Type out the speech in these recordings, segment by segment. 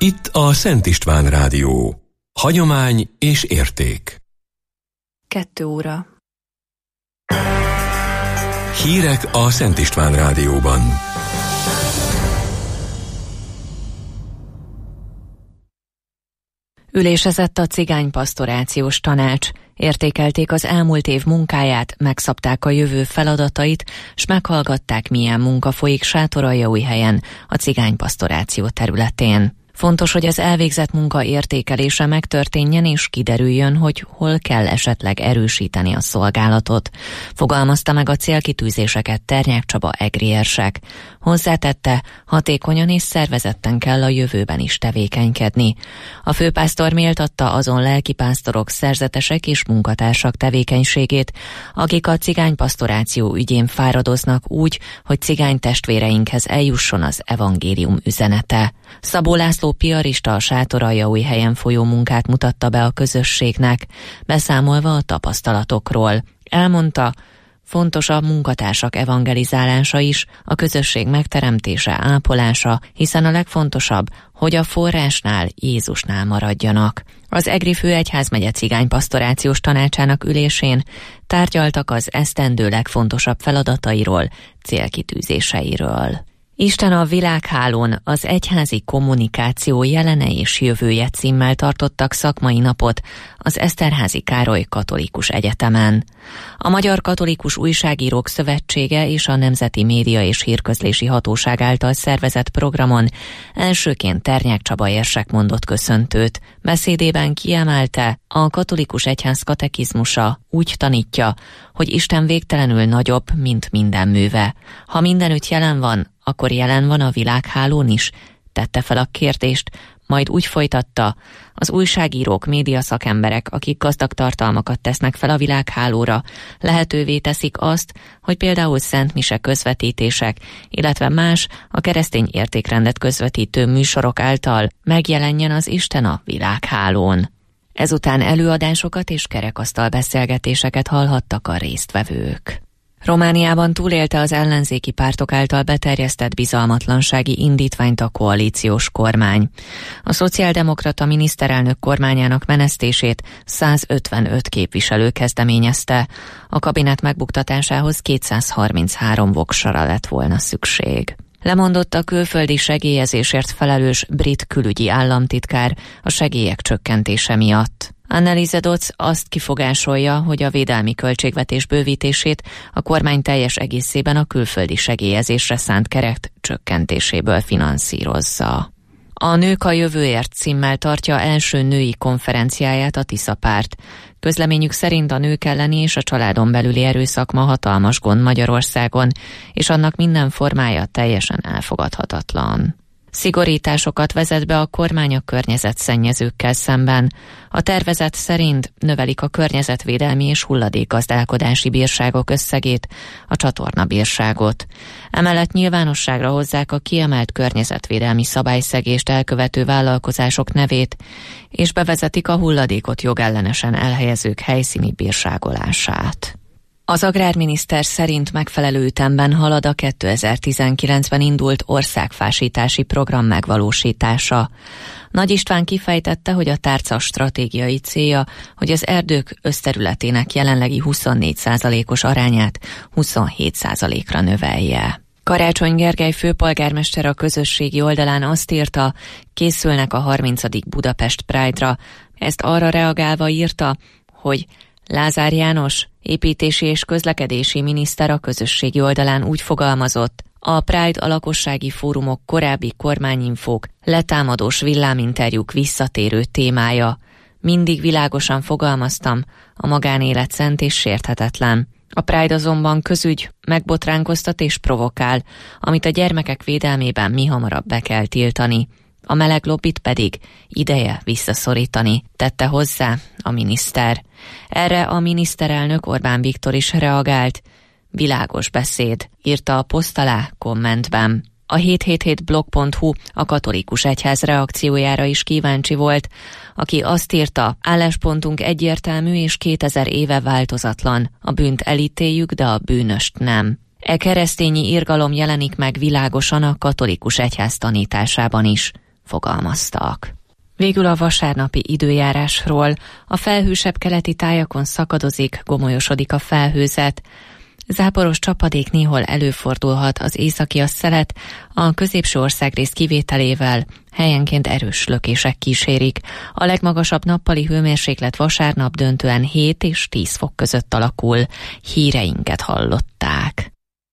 Itt a Szent István Rádió. Hagyomány és érték. 2 óra. Hírek a Szent István Rádióban. Ülésezett a cigánypastorációs tanács. Értékelték az elmúlt év munkáját, megszabták a jövő feladatait, s meghallgatták, milyen munka folyik Sátoraljaújhelyen, a cigánypastoráció területén. Fontos, hogy az elvégzett munka értékelése megtörténjen és kiderüljön, hogy hol kell esetleg erősíteni a szolgálatot. Fogalmazta meg a célkitűzéseket Ternyák Csaba egri érsek. Hozzátette, hatékonyan és szervezetten kell a jövőben is tevékenykedni. A főpásztor méltatta azon lelkipásztorok, szerzetesek és munkatársak tevékenységét, akik a cigánypastoráció ügyén fáradoznak úgy, hogy cigány testvéreinkhez eljusson az evangélium üzenete. Szabó László piarista a Sátoraljaújhelyen folyó munkát mutatta be a közösségnek, beszámolva a tapasztalatokról. Elmondta, fontos a munkatársak evangelizálása is, a közösség megteremtése, ápolása, hiszen a legfontosabb, hogy a forrásnál, Jézusnál maradjanak. Az Egri Főegyházmegye cigánypastorációs tanácsának ülésén tárgyaltak az esztendő legfontosabb feladatairól, célkitűzéseiről. Isten a világhálón, az egyházi kommunikáció jelene és jövője címmel tartottak szakmai napot az Eszterházy Károly Katolikus Egyetemen. A Magyar Katolikus Újságírók Szövetsége és a Nemzeti Média és Hírközlési Hatóság által szervezett programon elsőként Ternyák Csaba érsek mondott köszöntőt. Beszédében kiemelte, a katolikus egyház katekizmusa úgy tanítja, hogy Isten végtelenül nagyobb, mint minden műve. Ha mindenütt jelen van, akkor jelen van a világhálón is, tette fel a kérdést, majd úgy folytatta, az újságírók, médiaszakemberek, akik gazdag tartalmakat tesznek fel a világhálóra, lehetővé teszik azt, hogy például szentmise közvetítések, illetve más a keresztény értékrendet közvetítő műsorok által megjelenjen az Isten a világhálón. Ezután előadásokat és kerekasztal beszélgetéseket hallhattak a résztvevők. Romániában túlélte az ellenzéki pártok által beterjesztett bizalmatlansági indítványt a koalíciós kormány. A szociáldemokrata miniszterelnök kormányának menesztését 155 képviselő kezdeményezte. A kabinet megbuktatásához 233 voksra lett volna szükség. Lemondott a külföldi segélyezésért felelős brit külügyi államtitkár a segélyek csökkentése miatt. Anneliese Dodds azt kifogásolja, hogy a védelmi költségvetés bővítését a kormány teljes egészében a külföldi segélyezésre szánt keret csökkentéséből finanszírozza. A Nők a jövőért címmel tartja első női konferenciáját a Tisza párt. Közleményük szerint a nők elleni és a családon belüli erőszak ma hatalmas gond Magyarországon, és annak minden formája teljesen elfogadhatatlan. Szigorításokat vezet be a kormány a környezetszennyezőkkel szemben. A tervezet szerint növelik a környezetvédelmi és hulladékgazdálkodási bírságok összegét, a csatornabírságot. Emellett nyilvánosságra hozzák a kiemelt környezetvédelmi szabályszegést elkövető vállalkozások nevét, és bevezetik a hulladékot jogellenesen elhelyezők helyszíni bírságolását. Az agrárminiszter szerint megfelelő ütemben halad a 2019-ben indult országfásítási program megvalósítása. Nagy István kifejtette, hogy a tárca stratégiai célja, hogy az erdők összterületének jelenlegi 24%-os arányát 27%-ra növelje. Karácsony Gergely főpolgármester a közösségi oldalán azt írta, készülnek a 30. Budapest Pride-ra. Ezt arra reagálva írta, hogy Lázár János, építési és közlekedési miniszter a közösségi oldalán úgy fogalmazott, a Pride a lakossági fórumok korábbi kormányinfók, letámadós villáminterjúk visszatérő témája. Mindig világosan fogalmaztam, a magánélet szent és sérthetetlen. A Pride azonban közügy, megbotránkoztat és provokál, amit a gyermekek védelmében mihamarabb be kell tiltani. A meleg lobbit pedig ideje visszaszorítani, tette hozzá a miniszter. Erre a miniszterelnök Orbán Viktor is reagált. Világos beszéd, írta a poszt alá kommentben. A 777blog.hu a katolikus egyház reakciójára is kíváncsi volt, aki azt írta, álláspontunk egyértelmű és 2000 éve változatlan. A bűnt elítéljük, de a bűnöst nem. E keresztényi irgalom jelenik meg világosan a katolikus egyház tanításában is. fogalmaztak. Végül a vasárnapi időjárásról. A felhősebb keleti tájakon szakadozik, gomolyosodik a felhőzet. Záporos csapadék néhol előfordulhat, az északi a szelet, a középső országrész kivételével helyenként erős lökések kísérik. A legmagasabb nappali hőmérséklet vasárnap döntően 7 és 10 fok között alakul. Híreinket hallották.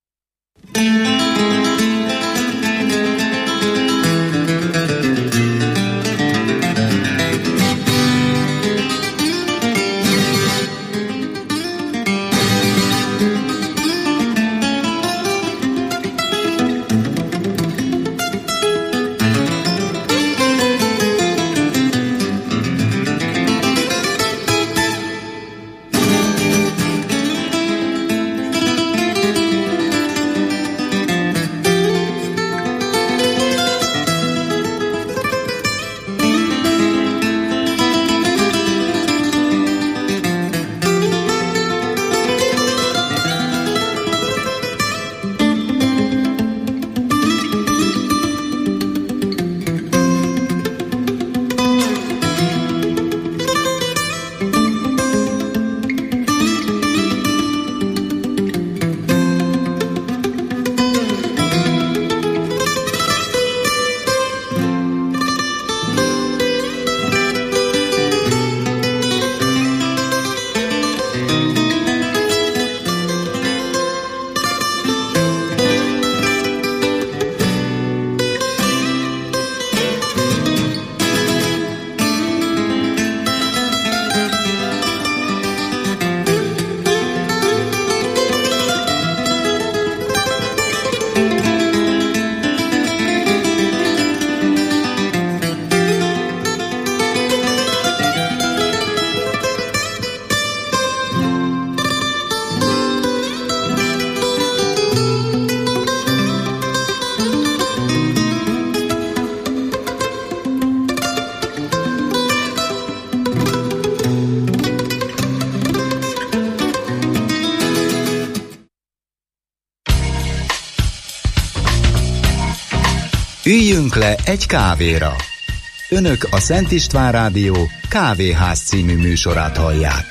Üljünk le egy kávéra. Önök a Szent István Rádió Kávéház című műsorát hallják.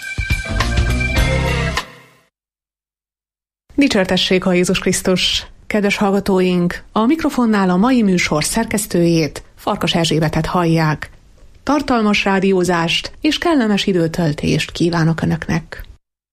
Dicsértessék a Jézus Krisztus! Kedves hallgatóink, a mikrofonnál a mai műsor szerkesztőjét, Farkas Erzsébetet hallják. Tartalmas rádiózást és kellemes időtöltést kívánok Önöknek!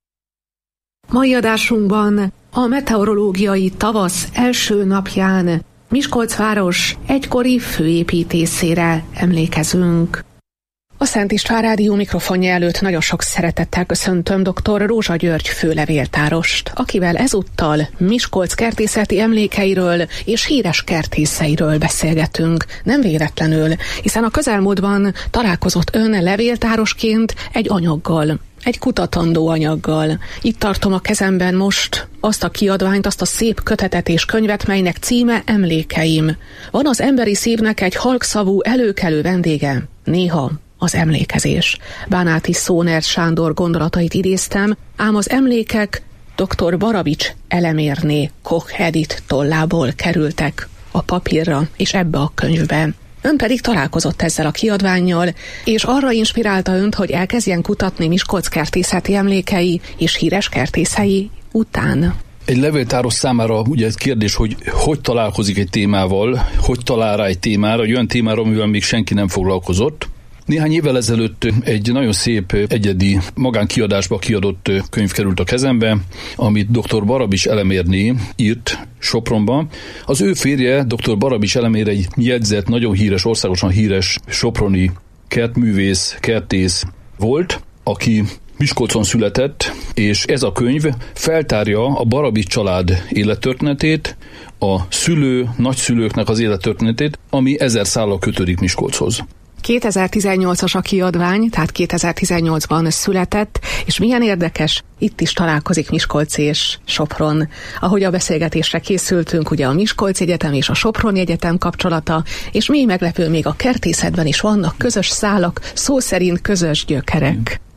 Mai adásunkban a meteorológiai tavasz első napján Miskolc város egykori főépítészére emlékezünk. A Szent István Rádió mikrofonja előtt nagyon sok szeretettel köszöntöm dr. Rózsa György főlevéltárost, akivel ezúttal Miskolc kertészeti emlékeiről és híres kertészeiről beszélgetünk. Nem véletlenül, hiszen a közelmúltban találkozott ön levéltárosként egy anyaggal, egy kutatandó anyaggal. Itt tartom a kezemben most azt a kiadványt, azt a szép kötetet és könyvet, melynek címe Emlékeim. Van az emberi szívnek egy halkszavú előkelő vendége, néha az emlékezés. Bánáti Szóner Sándor gondolatait idéztem, ám az emlékek dr. Barabics Elemérné Koch Edith tollából kerültek a papírra és ebbe a könyvbe. Ön pedig találkozott ezzel a kiadvánnyal, és arra inspirálta önt, hogy elkezdjen kutatni Miskolc kertészeti emlékei és híres kertészei után. Egy levéltáros számára ugye ez kérdés, hogy találkozik egy témával, hogy talál rá egy témára, egy olyan témára, amivel még senki nem foglalkozott. Néhány évvel ezelőtt egy nagyon szép, egyedi magánkiadásba kiadott könyv került a kezembe, amit dr. Barabics Elemérné írt Sopronban. Az ő férje, dr. Barabics Elemér egy jegyzett, nagyon híres, országosan híres soproni kertművész, kertész volt, aki Miskolcon született, és ez a könyv feltárja a Barabics család élettörténetét, a nagyszülőknek az élettörténetét, ami 1000 szállal kötődik Miskolchoz. 2018-as a kiadvány, tehát 2018-ban született, és milyen érdekes, itt is találkozik Miskolc és Sopron. Ahogy a beszélgetésre készültünk, ugye a Miskolc Egyetem és a Soproni Egyetem kapcsolata, és mi meglepő, még a kertészetben is vannak közös szálak, szó szerint közös gyökerek.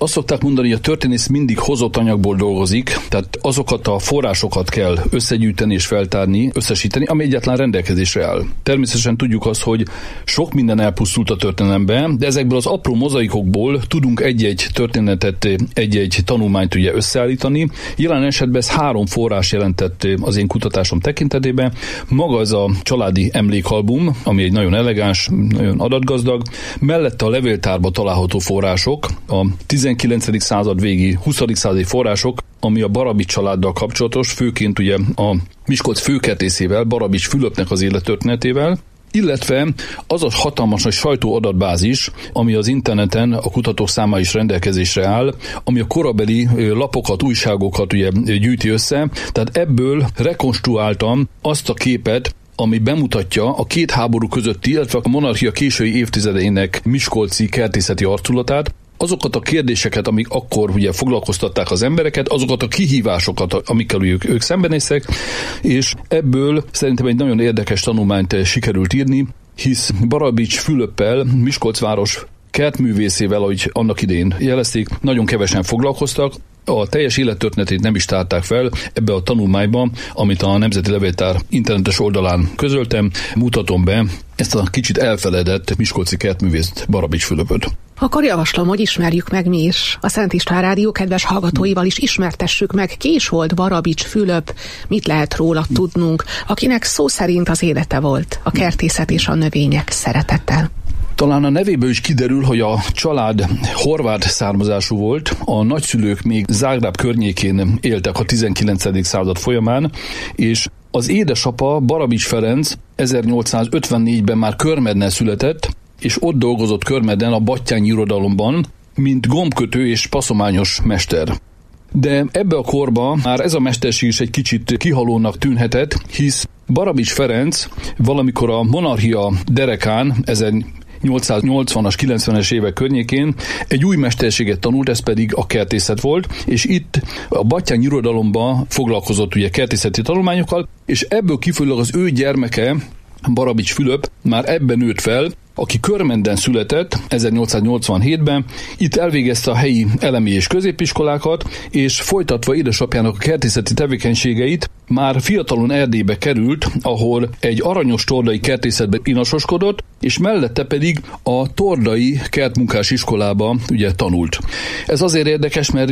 Azt szokták mondani, hogy a történész mindig hozott anyagból dolgozik, tehát azokat a forrásokat kell összegyűjteni és feltárni, összesíteni, ami egyáltalán rendelkezésre áll. Természetesen tudjuk azt, hogy sok minden elpusztult a történelemben, de ezekből az apró mozaikokból tudunk egy-egy történetet, egy-egy tanulmányt ugye összeállítani. Jelen esetben ez 3 forrás jelentett az én kutatásom tekintetében. Maga ez a családi emlékalbum, ami egy nagyon elegáns, nagyon adatgazdag, mellette a levéltárba található források, a 19. század végi, 20. századi források, ami a Barabics családdal kapcsolatos, főként ugye a Miskolc főkertészével, Barabics Fülöpnek az élettörténetével, illetve az a hatalmas nagy sajtóadatbázis, ami az interneten a kutatók számára is rendelkezésre áll, ami a korabeli lapokat, újságokat ugye gyűjti össze, tehát ebből rekonstruáltam azt a képet, ami bemutatja a két háború közötti, illetve a monarchia késői évtizedeinek miskolci kertészeti arculatát, azokat a kérdéseket, amik akkor ugye foglalkoztatták az embereket, azokat a kihívásokat, amikkel ők szembenéztek, és ebből szerintem egy nagyon érdekes tanulmányt sikerült írni, hisz Barabics Fülöppel, Miskolc város kertművészével, ahogy annak idején jelezték, nagyon kevesen foglalkoztak, a teljes élettörténetét nem is tárták fel ebbe a tanulmányba, amit a Nemzeti Levéltár internetes oldalán közöltem, mutatom be ezt a kicsit elfeledett miskolci kertművészt, Barabics Fülöpöt. Akkor javaslom, hogy ismerjük meg mi is. A Szent István Rádió kedves hallgatóival is ismertessük meg, ki is volt Barabics Fülöp, mit lehet róla tudnunk, akinek szó szerint az élete volt a kertészet és a növények szeretete. Talán a nevéből is kiderül, hogy a család horvát származású volt, a nagyszülők még Zágráb környékén éltek a 19. század folyamán, és az édesapa Barabics Ferenc 1854-ben már Körmednen született, és ott dolgozott Körmednen a battyányi irodalomban, mint gombkötő és passzományos mester. De ebbe a korba már ez a mesterség is egy kicsit kihalónak tűnhetett, hisz Barabics Ferenc valamikor a monarchia derekán, 1880-as, 90-es évek környékén egy új mesterséget tanult, ez pedig a kertészet volt, és itt a battyányi irodalomban foglalkozott ugye kertészeti tanulmányokkal, és ebből kifolyólag az ő gyermeke, Barabics Fülöp már ebben nőtt fel, aki Körmenden született 1887-ben, itt elvégezte a helyi elemi és középiskolákat, és folytatva édesapjának a kertészeti tevékenységeit már fiatalon Erdélybe került, ahol egy aranyos tordai kertészetben inasoskodott, és mellette pedig a tordai kertmunkás iskolába ugye tanult. Ez azért érdekes, mert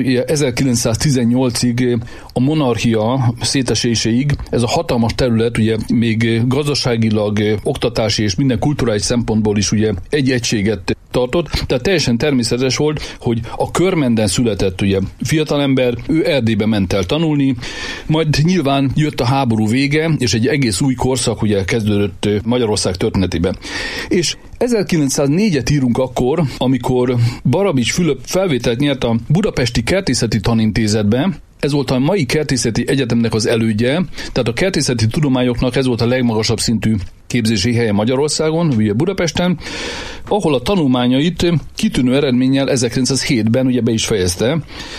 1918-ig a monarchia széteséséig ez a hatalmas terület ugye még gazdaságilag, oktatási és minden kulturális szempontból is ugye egy egységet tartott, tehát teljesen természetes volt, hogy a Körmenden született ugye fiatalember, ő Erdélybe ment el tanulni, majd nyilván jött a háború vége, és egy egész új korszak ugye kezdődött Magyarország történetében. És 1904-et írunk akkor, amikor Barabics Fülöp felvételt nyert a Budapesti Kertészeti Tanintézetbe. Ez volt a mai kertészeti egyetemnek az elődje, tehát a kertészeti tudományoknak ez volt a legmagasabb szintű képzési helye Magyarországon, ugye Budapesten, ahol a tanulmányait kitűnő eredménnyel 1907-ben ugye be is fejezte,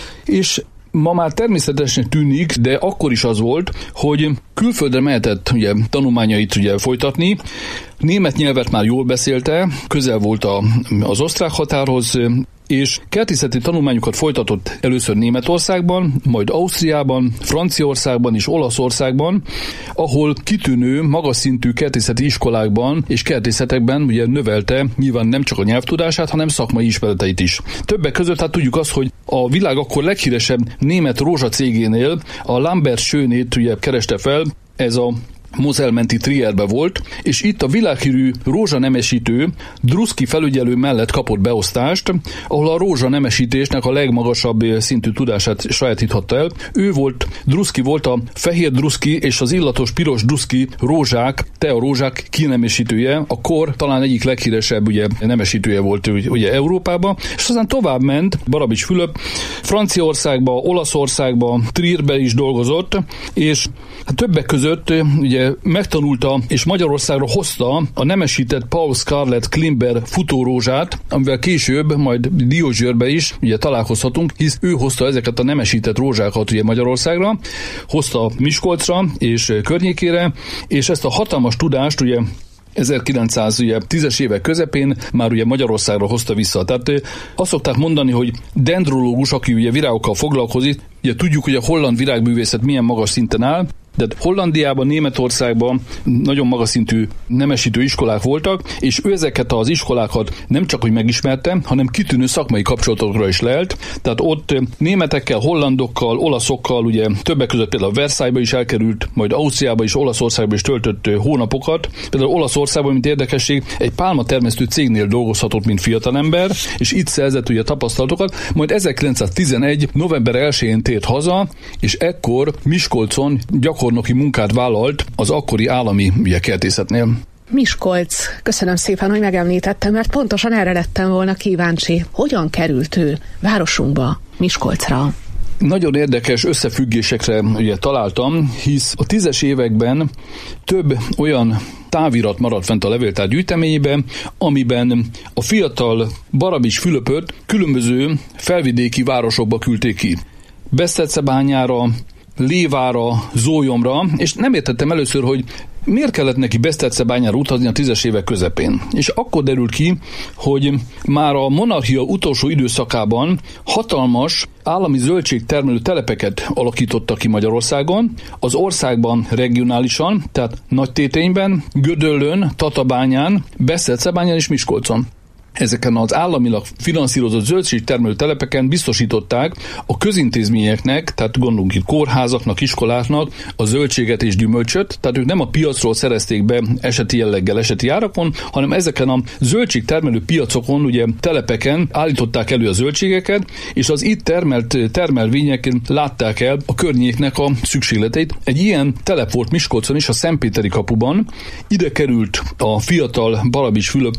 és ma már természetesen tűnik, de akkor is az volt, hogy külföldre mehetett ugye tanulmányait ugye folytatni, német nyelvet már jól beszélte, közel volt az osztrák határhoz, és kertészeti tanulmányokat folytatott először Németországban, majd Ausztriában, Franciaországban és Olaszországban, ahol kitűnő, magas szintű kertészeti iskolákban és kertészetekben ugye növelte nyilván nem csak a nyelvtudását, hanem szakmai ismereteit is. Többek között hát tudjuk azt, hogy a világ akkor leghíresebb német rózsacégénél a Lambert Schönét ugye kereste fel, ez a Mosel-menti Trierbe volt, és itt a világhírű rózsanemesítő Druszki felügyelő mellett kapott beosztást, ahol a rózsanemesítésnek a legmagasabb szintű tudását sajátíthatta el. Ő volt, Druszki volt a fehér druszki és az illatos piros druszki rózsák, tearózsák kinemesítője, a kor talán egyik leghíresebb ugye nemesítője volt ugye Európában, és aztán tovább ment Barabics Fülöp, Franciaországba, Olaszországba, Trierbe is dolgozott, és többek között ugye megtanulta és Magyarországra hozta a nemesített Paul Scarlett Klimber futórózsát, amivel később majd Diózsőrbe is ugye találkozhatunk, hisz ő hozta ezeket a nemesített rózsákat ugye Magyarországra, hozta Miskolcra és környékére, és ezt a hatalmas tudást ugye 1910-es évek közepén már ugye Magyarországra hozta vissza. Tehát azt szokták mondani, hogy dendrológus, aki ugye virágokkal foglalkozik, ugye tudjuk, hogy a holland virágművészet milyen magas szinten áll, de Hollandiában, Németországban nagyon magas szintű nemesítő iskolák voltak, és ő ezeket az iskolákat nem csak hogy megismerte, hanem kitűnő szakmai kapcsolatokra is lelt. Tehát ott németekkel, hollandokkal, olaszokkal, ugye többek között például Versailles-ba is elkerült, majd Ausztriába és Olaszországba is töltött hónapokat. Például Olaszországban, mint érdekesség, egy pálmatermesztő cégnél dolgozhatott, mint fiatalember, és itt szerzett ugye tapasztalatokat, majd 1911. november 1-én tért haza, és ekkor Miskolcon gyakornoki munkát vállalt az akkori állami kertészetnél. Miskolc. Köszönöm szépen, hogy megemlítettem, mert pontosan erre lettem volna kíváncsi. Hogyan került ő városunkba, Miskolcra? Nagyon érdekes összefüggésekre ugye találtam, hisz a 10-es években több olyan távirat maradt fent a levéltár gyűjteményében, amiben a fiatal Barabis Fülöpöt különböző felvidéki városokba küldték ki. Besztercebányára, Lévára, Zólyomra, és nem értettem először, hogy miért kellett neki Besztercebányára utazni a 10-es évek közepén. És akkor derült ki, hogy már a monarchia utolsó időszakában hatalmas állami zöldségtermelő telepeket alakítottak ki Magyarországon, az országban regionálisan, tehát Nagytétényben, Gödöllőn, Tatabányán, Besztercebányán és Miskolcon. Ezeken az államilag finanszírozott zöldségtermelő telepeken biztosították a közintézményeknek, tehát gondolunk itt kórházaknak, iskoláknak a zöldséget és gyümölcsöt, tehát ők nem a piacról szerezték be eseti jelleggel, eseti árakon, hanem ezeken a zöldségtermelő piacokon, ugye telepeken állították elő a zöldségeket, és az itt termelt termelvényeken látták el a környéknek a szükségleteit. Egy ilyen telep volt Miskolcon is, a Szentpéteri kapuban. Ide került a fiatal Barabis Fülöp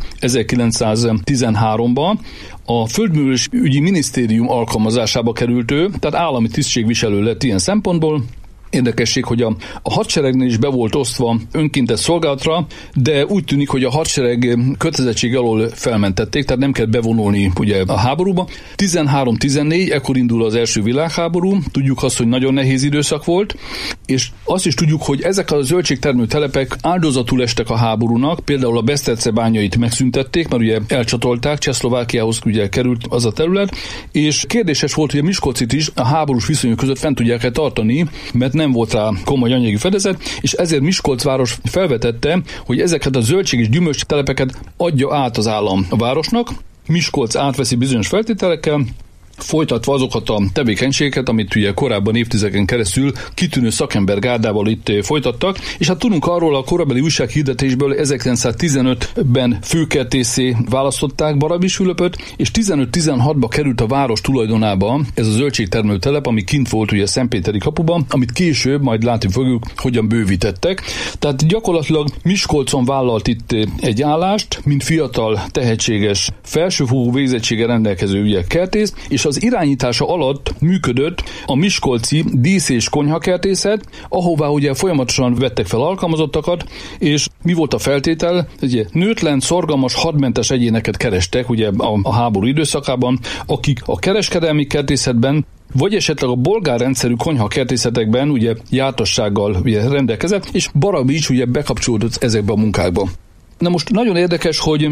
1913-ban, a Földművelésügyi Minisztérium alkalmazásába került ő, tehát állami tisztségviselő lett ilyen szempontból. Érdekesség, hogy a hadseregnél is be volt osztva önkéntes szolgálatra, de úgy tűnik, hogy a hadsereg kötelezettség alól felmentették, tehát nem kell bevonulni ugye a háborúba. 13-14, ekkor indul az első világháború, tudjuk azt, hogy nagyon nehéz időszak volt, és azt is tudjuk, hogy ezek a zöldségtermelő telepek áldozatul estek a háborúnak, például a Besztercebányait megszüntették, mert ugye elcsatolták, Csehszlovákiához ugye került az a terület, és kérdéses volt, hogy a Miskolcit is a háborús viszonyok között fent tudják-e tartani, mert nem volt rá komoly anyagi fedezet, és ezért Miskolc város felvetette, hogy ezeket a zöldség és gyümölcs telepeket adja át az állam a városnak. Miskolc átveszi bizonyos feltételekkel, folytatva azokat a tevékenységeket, amit ugye korábban évtizedeken keresztül kitűnő szakembergárdával itt folytattak, és hát tudunk arról a korabeli újsághirdetésből 1915-ben főkertészé választották Barabis Fülöpöt, és 15-16-ba került a város tulajdonába ez a zöldségtermelő telep, ami kint volt ugye a Szentpéteri kapuban, amit később majd látni fogjuk, hogyan bővítettek. Tehát gyakorlatilag Miskolcon vállalt itt egy állást, mint fiatal, tehetséges, felsőfokú végzettséggel rendelkező ugye kertész, és az irányítása alatt működött a miskolci dísz- és konyhakertészet, ahová ugye folyamatosan vettek fel alkalmazottakat, és mi volt a feltétel? Ugye nőtlen, szorgalmas, hadmentes egyéneket kerestek ugye a háború időszakában, akik a kereskedelmi kertészetben vagy esetleg a bolgár rendszerű konyhakertészetekben ugye jártassággal ugye rendelkezett, és Barabis ugye bekapcsolódott ezekbe a munkákba. Na most nagyon érdekes, hogy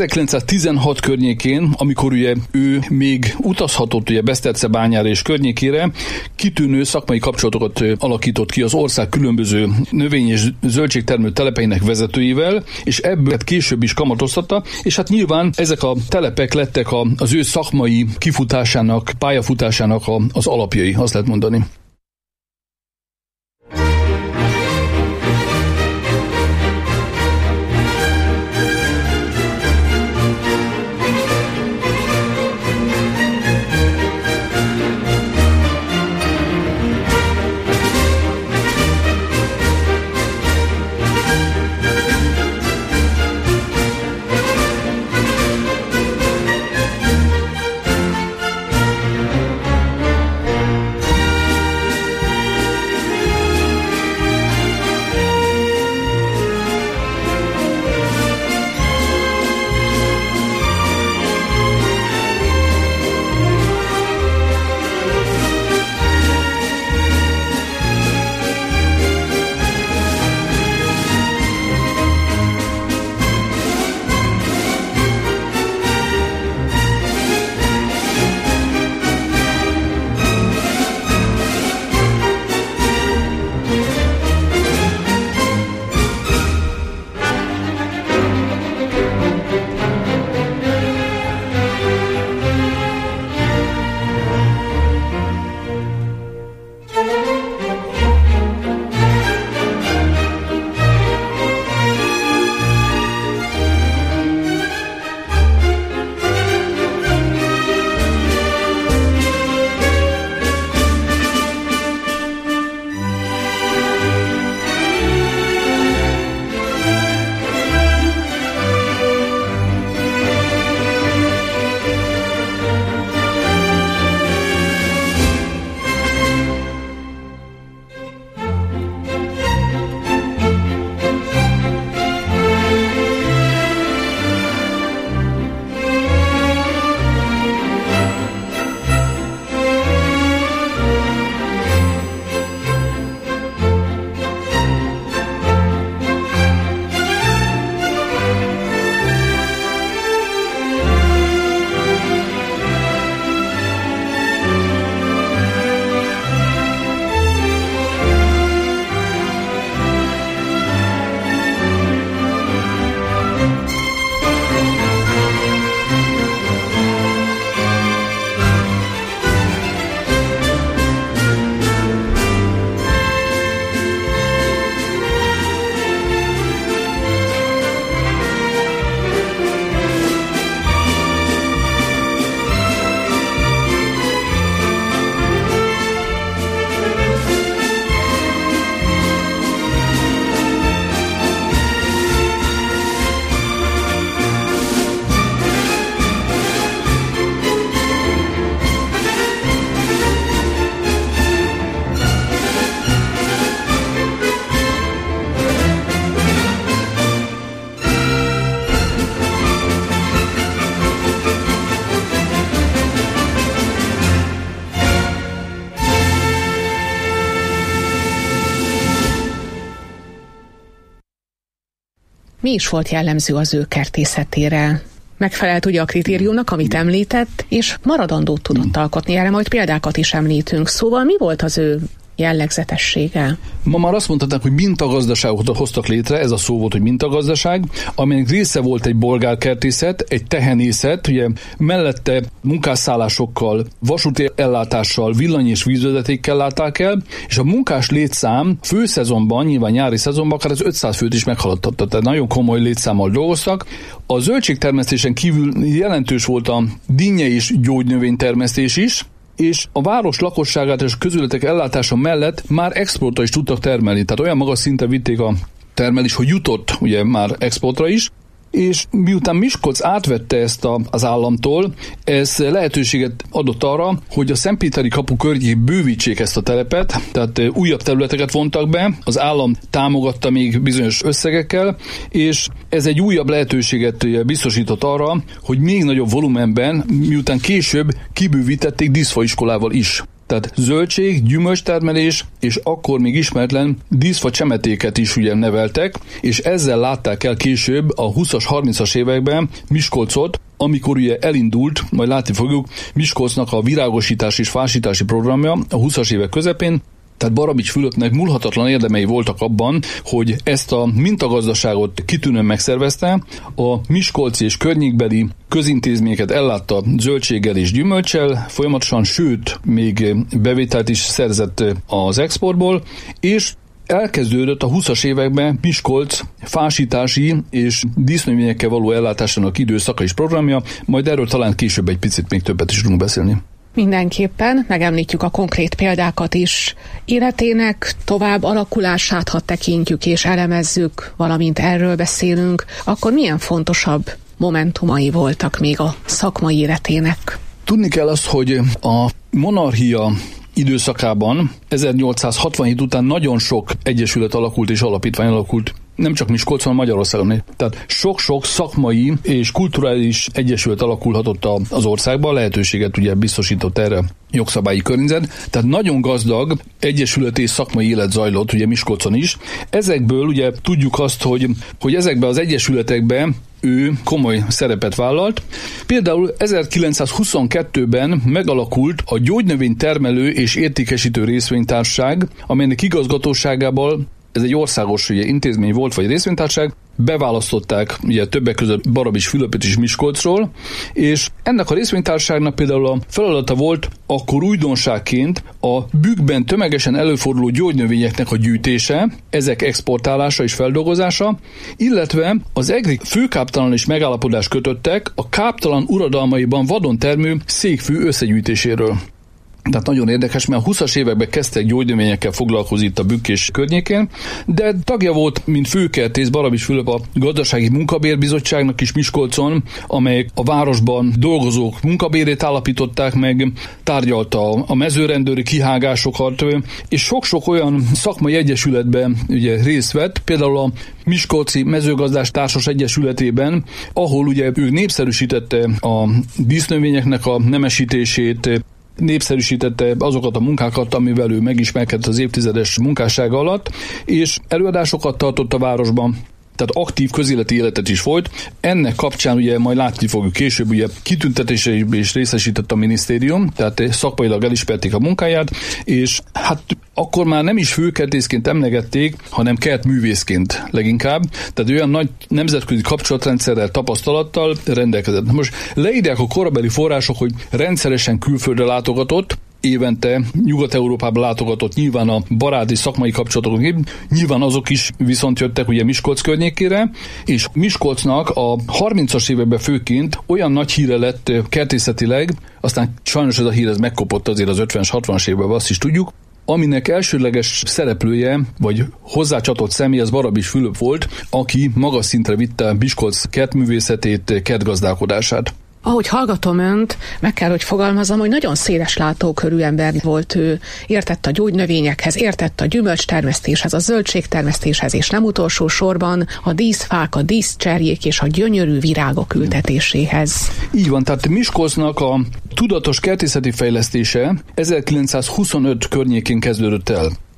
1916 környékén, amikor ugye ő még utazhatott ugye Besztercebányára és környékére, kitűnő szakmai kapcsolatokat alakított ki az ország különböző növény- és zöldségtermelő telepeinek vezetőivel, és ebből később is kamatoztatta, és hát nyilván ezek a telepek lettek az ő szakmai kifutásának, pályafutásának az alapjai, azt lehet mondani. mi is volt jellemző az ő kertészetére? Megfelelt ugye a kritériumnak, amit említett, és maradandót tudott alkotni, erre majd példákat is említünk. Szóval mi volt az ő jellegzetessége? Ma már azt mondhatnánk, hogy mintagazdaságot hoztak létre, ez a szó volt, hogy mintagazdaság, aminek része volt egy bolgárkertészet, egy tehenészet, ugye mellette munkásszállásokkal, vasúti ellátással, villany- és vízvezetékkel látták el, és a munkás létszám főszezonban, nyilván nyári szezonban akár az 500 főt is meghaladtatta, tehát nagyon komoly létszámmal dolgoztak. A zöldségtermesztésen kívül jelentős volt a dinnye és gyógynövénytermesztés is, és a város lakosságát és a közületek ellátása mellett már exportra is tudtak termelni. Tehát olyan magas szinten vitték a termelés, hogy jutott ugye már exportra is, és miután Miskolc átvette ezt az államtól, ez lehetőséget adott arra, hogy a Szentpéteri kapu környékén bővítsék ezt a telepet, tehát újabb területeket vontak be, az állam támogatta még bizonyos összegekkel, és ez egy újabb lehetőséget biztosított arra, hogy még nagyobb volumenben, miután később kibővítették díszfaiskolával is. Tehát zöldség, gyümölcstermelés, és akkor még ismeretlen díszfa csemetéket is ugye neveltek, és ezzel látták el később a 20-as, 30-as években Miskolcot, amikor ugye elindult, majd látni fogjuk, Miskolcnak a virágosítás és fásítási programja a 20-as évek közepén. Tehát Barabics Fülöpnek múlhatatlan érdemei voltak abban, hogy ezt a mintagazdaságot kitűnően megszervezte, a miskolci és környékbeli közintézményeket ellátta zöldséggel és gyümölccsel, folyamatosan, sőt, még bevételt is szerzett az exportból, és elkezdődött a 20-as években Miskolc fásítási és dísznövényekkel való ellátásának időszaka és programja, majd erről talán később egy picit még többet is tudunk beszélni. Mindenképpen megemlítjük a konkrét példákat is. Életének tovább alakulását, ha tekintjük és elemezzük, valamint erről beszélünk, akkor milyen fontosabb momentumai voltak még a szakmai életének? Tudni kell azt, hogy a monarchia időszakában 1867 után nagyon sok egyesület alakult és alapítvány alakult, nem csak Miskolcon, hanem Magyarországon. Tehát sok-sok szakmai és kulturális egyesület alakulhatott az országban, lehetőséget ugye biztosított erre jogszabályi környezet. Tehát nagyon gazdag egyesület és szakmai élet zajlott ugye Miskolcon is. Ezekből ugye tudjuk azt, hogy ezekben az egyesületekben ő komoly szerepet vállalt. Például 1922-ben megalakult a Gyógynövénytermelő és Értékesítő Részvénytársaság, amelynek igazgatóságával, ez egy országos ugye, intézmény volt, vagy részvénytársaság, beválasztották ugye, többek között Barabics Fülöpöt is Miskolcról, és ennek a részvénytársaságnak például a feladata volt akkor újdonságként a bükkben tömegesen előforduló gyógynövényeknek a gyűjtése, ezek exportálása és feldolgozása, illetve az egri főkáptalan is megállapodást kötöttek a káptalan uradalmaiban vadon termő székfű összegyűjtéséről. Tehát nagyon érdekes, mert a 20-as években kezdtek gyógynövényekkel foglalkozni itt a Bükk és környékén, de tagja volt, mint főkertész Barabics Fülöp a Gazdasági Munkabérbizottságnak is Miskolcon, amelyek a városban dolgozók munkabérét állapították meg, tárgyalta a mezőrendőri kihágásokat, és sok-sok olyan szakmai egyesületben ugye részt vett, például a Miskolci Mezőgazdás Társas Egyesületében, ahol ugye ő népszerűsítette a dísznövényeknek a nemesítését, népszerűsítette azokat a munkákat, amivel ő megismerkedett az évtizedes munkássága alatt, és előadásokat tartott a városban, tehát aktív közéleti életet is folyt. Ennek kapcsán ugye majd látni fogjuk később, ugye kitüntetésre is részesített a minisztérium, tehát szakmailag elismerték a munkáját, és hát akkor már nem is főkertészként emlegették, hanem kertművészként leginkább, tehát olyan nagy nemzetközi kapcsolatrendszerrel, tapasztalattal rendelkezett. Most leírják a korabeli források, hogy rendszeresen külföldre látogatott, évente Nyugat-Európába látogatott, nyilván a baráti szakmai kapcsolatok, nyilván azok is viszont jöttek ugye Miskolc környékére, és Miskolcnak a 30-as években főként olyan nagy híre lett kertészetileg, aztán sajnos ez a hír ez megkopott azért az 50-es, 60-as években, azt is tudjuk, aminek elsődleges szereplője, vagy hozzácsatolt személy az Barabics Fülöp volt, aki magas szintre vitte Miskolc kertművészetét, kertgazdálkodását. Ahogy hallgatom önt, meg kell, hogy fogalmazom, hogy nagyon széles látókörű ember volt ő. Értett a gyógynövényekhez, értett a gyümölcstermesztéshez, a zöldségtermesztéshez, és nem utolsó sorban a díszfák, a díszcserjék és a gyönyörű virágok ültetéséhez. Így van, tehát Miskolcnak a tudatos kertészeti fejlesztése 1925 környékén kezdődött el.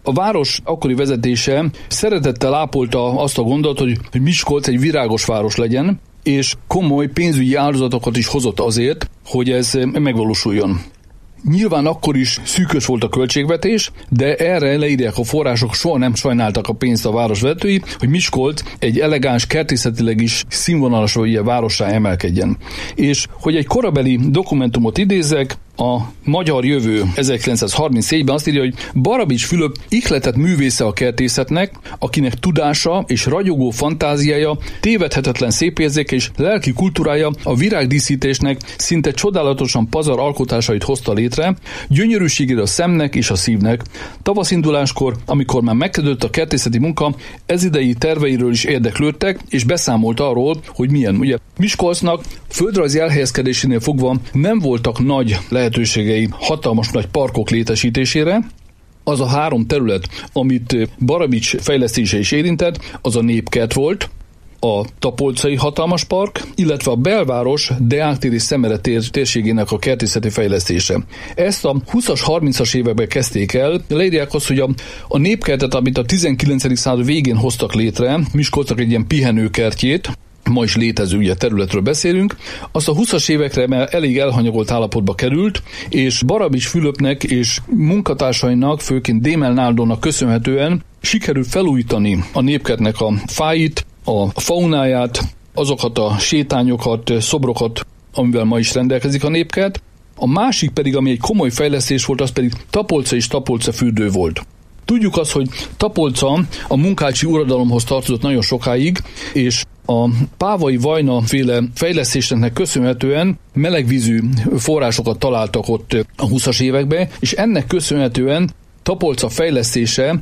A város akkori vezetése szeretettel ápolta azt a gondolatot, hogy Miskolc egy virágos város legyen, és komoly pénzügyi áldozatokat is hozott azért, hogy ez megvalósuljon. Nyilván akkor is szűkös volt a költségvetés, de erre leírják a források, soha nem sajnáltak a pénzt a városvezetői, hogy Miskolc egy elegáns, kertészetileg is színvonalas várossá emelkedjen. És hogy egy korabeli dokumentumot idézzek, a Magyar Jövő 1934-ben azt írja, hogy Barabics Fülöp ihletett művésze a kertészetnek, akinek tudása és ragyogó fantáziája, tévedhetetlen szépérzéke és lelki kultúrája a virágdíszítésnek szinte csodálatosan pazar alkotásait hozta létre, gyönyörűségére a szemnek és a szívnek. Tavaszinduláskor, amikor már megkezdődött a kertészeti munka, ezidei terveiről is érdeklődtek, és beszámolt arról, hogy milyen. Ugye Miskolcnak földrajzi elhelyezkedésénél fogva nem voltak nagy lehetőségei hatalmas nagy parkok létesítésére. Az a 3 terület, amit Barabics fejlesztése is érintett, az a Népkert volt, a Tapolcai hatalmas park, illetve a belváros Deák tér és Szemere térségének a kertészeti fejlesztése. Ezt a 20-as, 30-as években kezdték el. Leírják azt, hogy a Népkertet, amit a 19. század végén hoztak létre, Miskolcnak egy ilyen pihenőkertjét, ma is létező ugye, területről beszélünk, azt a 20-as évekre már elég elhanyagolt állapotba került, és Barabics Fülöpnek és munkatársainak, főként Démel Náldónak köszönhetően sikerült felújítani a Népkertnek a fáit, a faunáját, azokat a sétányokat, szobrokat, amivel ma is rendelkezik a Népkert. A másik pedig, ami egy komoly fejlesztés volt, az pedig Tapolca és Tapolca fürdő volt. Tudjuk azt, hogy Tapolca a munkácsi uradalomhoz tartozott nagyon sokáig, és a Pávai Vajna féle fejlesztésnek köszönhetően melegvízű forrásokat találtak ott a 20-as években, és ennek köszönhetően Tapolca fejlesztése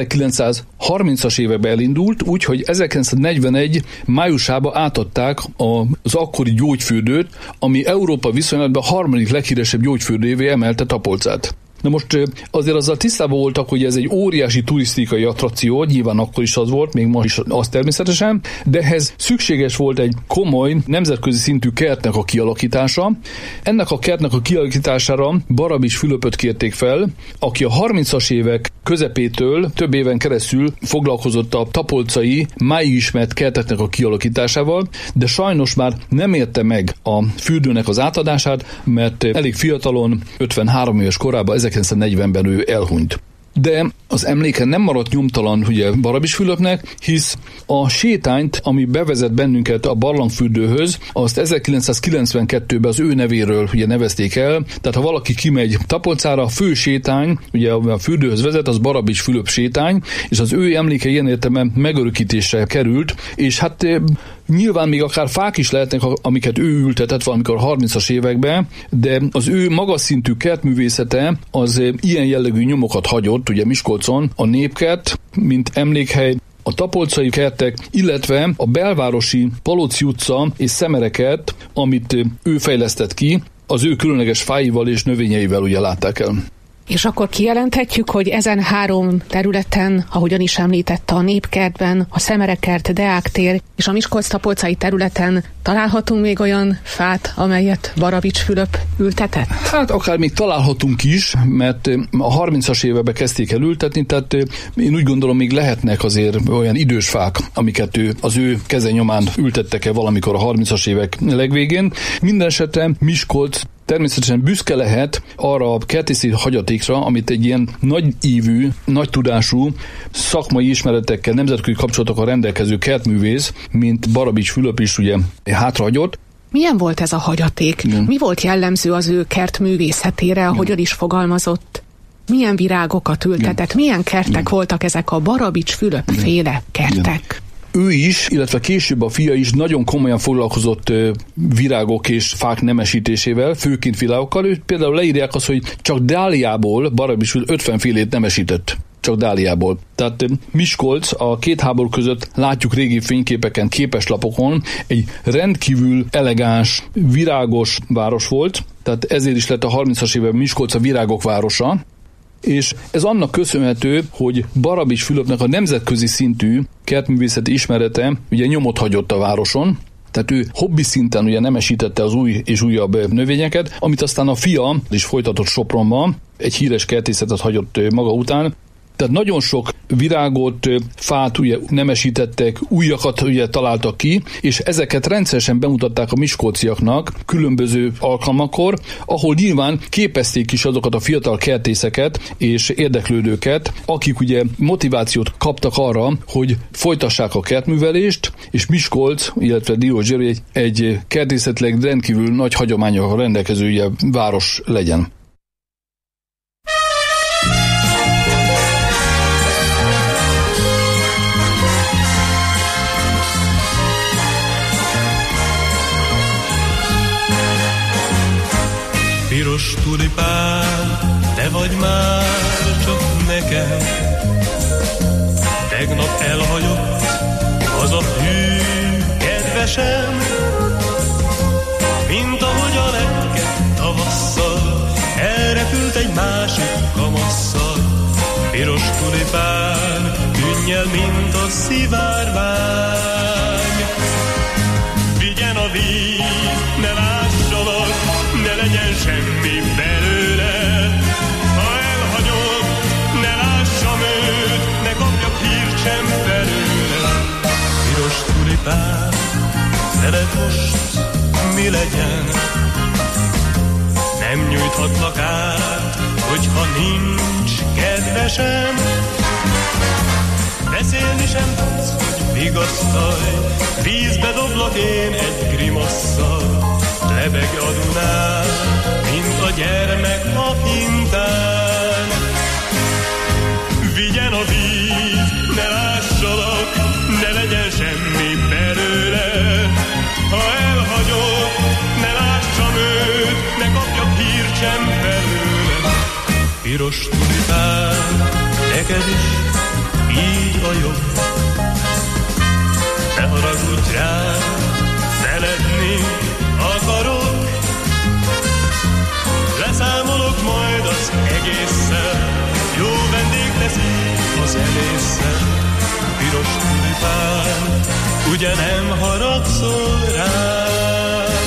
1930-as években elindult, úgyhogy 1941 májusában átadták az akkori gyógyfürdőt, ami Európa viszonylatban a 3. leghíresebb gyógyfürdővé emelte Tapolcát. Na most azért azzal tisztában voltak, hogy ez egy óriási turisztikai attrakció, nyilván akkor is az volt, még ma is az természetesen, de ehhez szükséges volt egy komoly, nemzetközi szintű kertnek a kialakítása. Ennek a kertnek a kialakítására Barabics Fülöpöt kérték fel, aki a 30-as évek közepétől több éven keresztül foglalkozott a tapolcai, máig ismert kerteknek a kialakításával, de sajnos már nem érte meg a fürdőnek az átadását, mert elég fiatalon, 53 éves korában, 1940-ben ő elhunyt. De az emléke nem maradt nyomtalan ugye Barabics Fülöpnek, hisz a sétányt, ami bevezet bennünket a barlangfürdőhöz, azt 1992-ben az ő nevéről ugye nevezték el, tehát ha valaki kimegy Tapolcára, a fő sétány, ugye a fürdőhöz vezet, az Barabics Fülöp sétány, és az ő emléke ilyen értelemben megörökítésre került, és hát nyilván még akár fák is lehetnek, amiket ő ültetett valamikor a 30-as években, de az ő magas szintű kertművészete az ilyen jellegű nyomokat hagyott, ugye Miskolcon a Népkert, mint emlékhely, a tapolcai kertek, illetve a belvárosi Palóci utca és Szemerekert, amit ő fejlesztett ki, az ő különleges fáival és növényeivel ugye látták el. És akkor kijelenthetjük, hogy ezen 3 területen, ahogyan is említette, a Népkertben, a Szemerekert, Deák tér és a Miskolc-tapolcai területen találhatunk még olyan fát, amelyet Barabics Fülöp ültetett? Hát akár még találhatunk is, mert a 30-as években kezdték el ültetni, tehát én úgy gondolom, még lehetnek azért olyan idős fák, amiket az ő keze nyomán ültettek el valamikor a 30-as évek legvégén. Mindenesetre Miskolc természetesen büszke lehet arra a kertészeti hagyatékra, amit egy ilyen nagy ívű, nagy tudású, szakmai ismeretekkel, nemzetközi kapcsolatokkal rendelkező kertművész, mint Barabics Fülöp is ugye hátrahagyott. Milyen volt ez a hagyaték? Mi volt jellemző az ő kertművészetére, ahogyan is fogalmazott? Milyen virágokat ültetett? Milyen kertek voltak ezek a Barabics Fülöp féle kertek? Ő is, illetve később a fia is nagyon komolyan foglalkozott virágok és fák nemesítésével, főként virágokkal. Ő például leírják azt, hogy csak dáliából Barabics 50 félét nemesített. Csak dáliából. Tehát Miskolc a 2 háború között látjuk régi fényképeken, képeslapokon, egy rendkívül elegáns, virágos város volt, tehát ezért is lett a 30-as években Miskolc a virágok városa, és ez annak köszönhető, hogy Barabics Fülöpnek a nemzetközi szintű kertművészeti ismerete ugye nyomot hagyott a városon, tehát ő hobbi szinten ugye nemesítette az új és újabb növényeket, amit aztán a fia is folytatott Sopronban, egy híres kertészetet hagyott maga után. Tehát nagyon sok virágot, fát ugye nemesítettek, újakat ugye találtak ki, és ezeket rendszeresen bemutatták a miskolciaknak különböző alkalmakor, ahol nyilván képezték is azokat a fiatal kertészeket és érdeklődőket, akik ugye motivációt kaptak arra, hogy folytassák a kertművelést, és Miskolc, illetve Diósgyőr egy kertészetileg rendkívül nagy hagyományokkal rendelkező ugye, város legyen. Piros tulipán, te vagy már csak nekem. Tegnap elhagyott az a hű kedvesem, mint ahogy a lepke tavasszal elrepült egy másik kamasszal. Piros tulipán, tűnj el, mint a szivárvány. Vigyen a víz, ne lássalak, ne legyen semmi belőle. Ha elhagyod, ne lássam őt, ne kapjak hírt sem belőle. Piros tulipán, veled most mi legyen? Nem nyújthatlak át, hogyha nincs kedvesem. Beszélni sem tudsz, hogy vigasztalj, vízbe doblak én egy grimasszal. Lebeg a Dunán, mint a gyermek a hintán. Vigyen a víz, ne lássalak, ne legyen semmi belőle. Ha elhagyod, ne lássam őt, ne kapjak hírt sem belőle. Piros tulipán, neked is így a jobb. Ne haragudj rám, szeretni akarok. Leszámolok majd az egésszel, jó vendég leszik a zenésszel. Piros tulipán, ugye nem haragszol rám?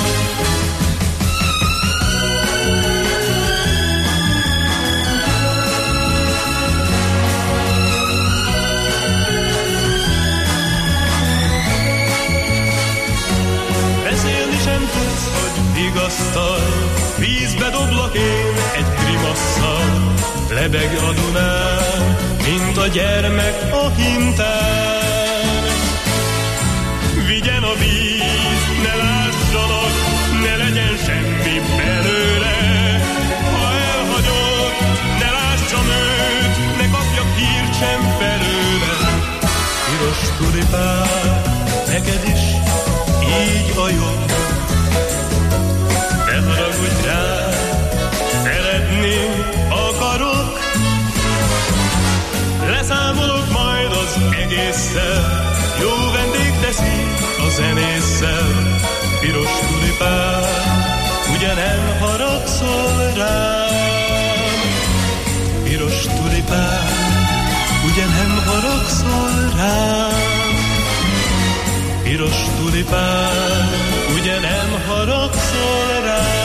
Beszélni sem tudsz, hogy vigasztalj, vízbe doblak én egy grimasszal. Lebeg a Dunán, mint a gyermek a hintán. Vigyen a víz, ne lássalak, ne legyen semmi belőle. Ha elhagyod, ne lássam őt, ne kapjak hírt sem belőle. Piros tulipán, neked is így a jobb. Ne haragudj rá, szeretni akarok. Leszámolok majd az egésszel, jó vendég teszik a zenésszel. Piros tulipán, ugye nem haragszol rám? Piros tulipán, ugye nem haragszol rám? Piros tulipán, ugye nem haragszol rám?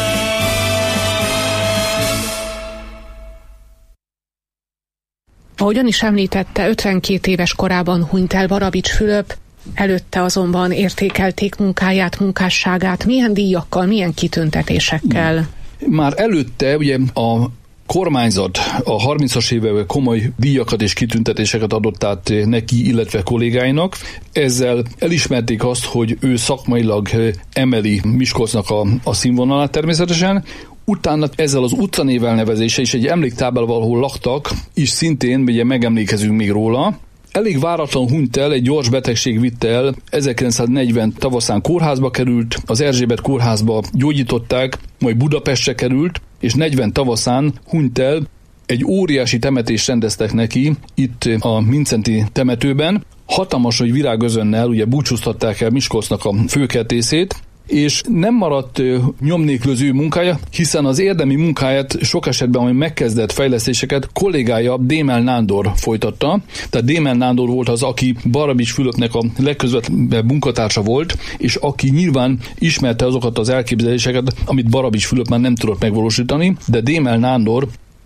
Ahogyan is említette, 52 éves korában hunyt el Barabics Fülöp, előtte azonban értékelték munkáját, munkásságát. Milyen díjakkal, milyen kitüntetésekkel? Már előtte ugye a kormányzat a 30-as években komoly díjakat és kitüntetéseket adott át neki, illetve kollégáinak. Ezzel elismerték azt, hogy ő szakmailag emeli Miskolcnak a színvonalát természetesen. Utána ezzel az utcanév elnevezése és egy emléktáblával, ahol laktak, is szintén ugye megemlékezünk még róla. Elég váratlan hunyt el, egy gyors betegség vitte el, 1940 tavaszán kórházba került, az Erzsébet kórházba gyógyították, majd Budapestre került, és 40 tavaszán hunyt el. Egy óriási temetést rendeztek neki itt a Mincenti temetőben. Hatalmas, hogy virágözönnel ugye búcsúztatták el Miskolcnak a főkertészét, és nem maradt nyomnékül az ő munkája, hiszen az érdemi munkáját sok esetben, amely megkezdett fejlesztéseket, kollégája Démel Nándor folytatta. Tehát Démel Nándor volt az, aki Barabics Fülöpnek a legközvetlenebb munkatársa volt, és aki nyilván ismerte azokat az elképzeléseket, amit Barabics Fülöp már nem tudott megvalósítani, de Démel Nándor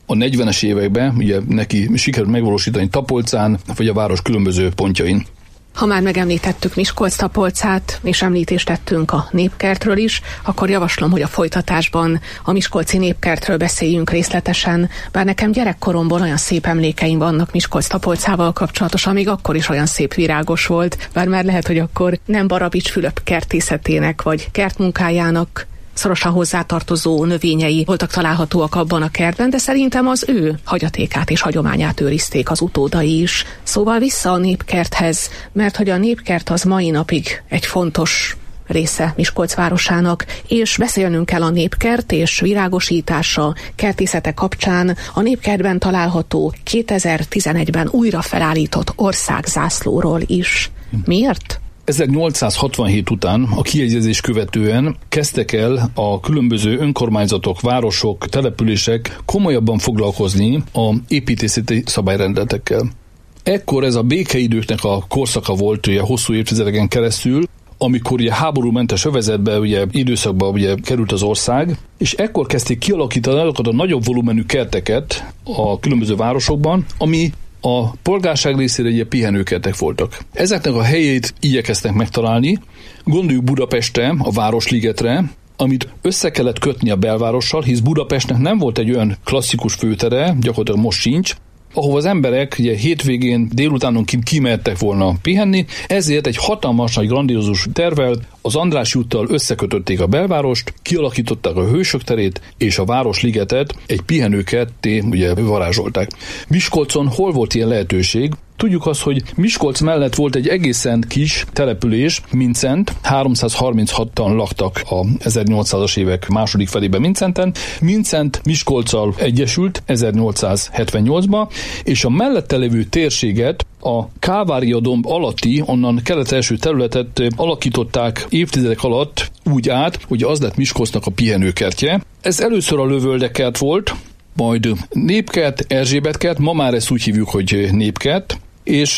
a 40-es években ugye neki sikerült megvalósítani Tapolcán, vagy a város különböző pontjain. Ha már megemlítettük Miskolc-Tapolcát, és említést tettünk a népkertről is, akkor javaslom, hogy a folytatásban a miskolci népkertről beszéljünk részletesen, bár nekem gyerekkoromban olyan szép emlékeim vannak Miskolc-Tapolcával kapcsolatosan, még akkor is olyan szép virágos volt, bár már lehet, hogy akkor nem Barabics Fülöp kertészetének vagy kertmunkájának szorosan hozzátartozó növényei voltak találhatóak abban a kertben, de szerintem az ő hagyatékát és hagyományát őrizték az utódai is. Szóval vissza a népkerthez, mert hogy a népkert az mai napig egy fontos része Miskolc városának, és beszélnünk kell a népkert és virágosítása, kertészete kapcsán a népkertben található 2011-ben újra felállított országzászlóról is. Miért? 1867 után, a kiegyezés követően kezdtek el a különböző önkormányzatok, városok, települések komolyabban foglalkozni a építészeti szabályrendeletekkel. Ekkor ez a békeidőknek a korszaka volt ugye hosszú évtizedeken keresztül, amikor ugye háborúmentes övezetbe, ugye időszakba ugye került az ország, és ekkor kezdték kialakítani azokat a nagyobb volumenű kerteket a különböző városokban, ami a polgárság részére ugye pihenőkertek voltak. Ezeknek a helyét igyekeztek megtalálni. Gondoljuk Budapestre, a Városligetre, amit össze kellett kötni a belvárossal, hisz Budapestnek nem volt egy olyan klasszikus főtere, gyakorlatilag most sincs, ahova az emberek ugye hétvégén, délutánonként kimehettek volna pihenni, ezért egy hatalmas, nagy grandiózus tervvel az Andrássy úttal összekötötték a belvárost, kialakították a Hősök terét, és a Városligetet egy pihenőkertté ugye varázsolták. Miskolcon hol volt ilyen lehetőség? Tudjuk azt, hogy Miskolc mellett volt egy egészen kis település, Mindszenty, 336-an laktak a 1800-as évek második felében Mindszenty. Mindszenty Miskolccal egyesült 1878-ban, és a mellette lévő térséget, a Kávária-domb alatti, onnan kelet-első területet alakították évtizedek alatt úgy át, hogy az lett Miskolcnak a pihenőkertje. Ez először a Lövöldekert volt, majd Népkert, Erzsébetkert, ma már ezt úgy hívjuk, hogy Népkert, és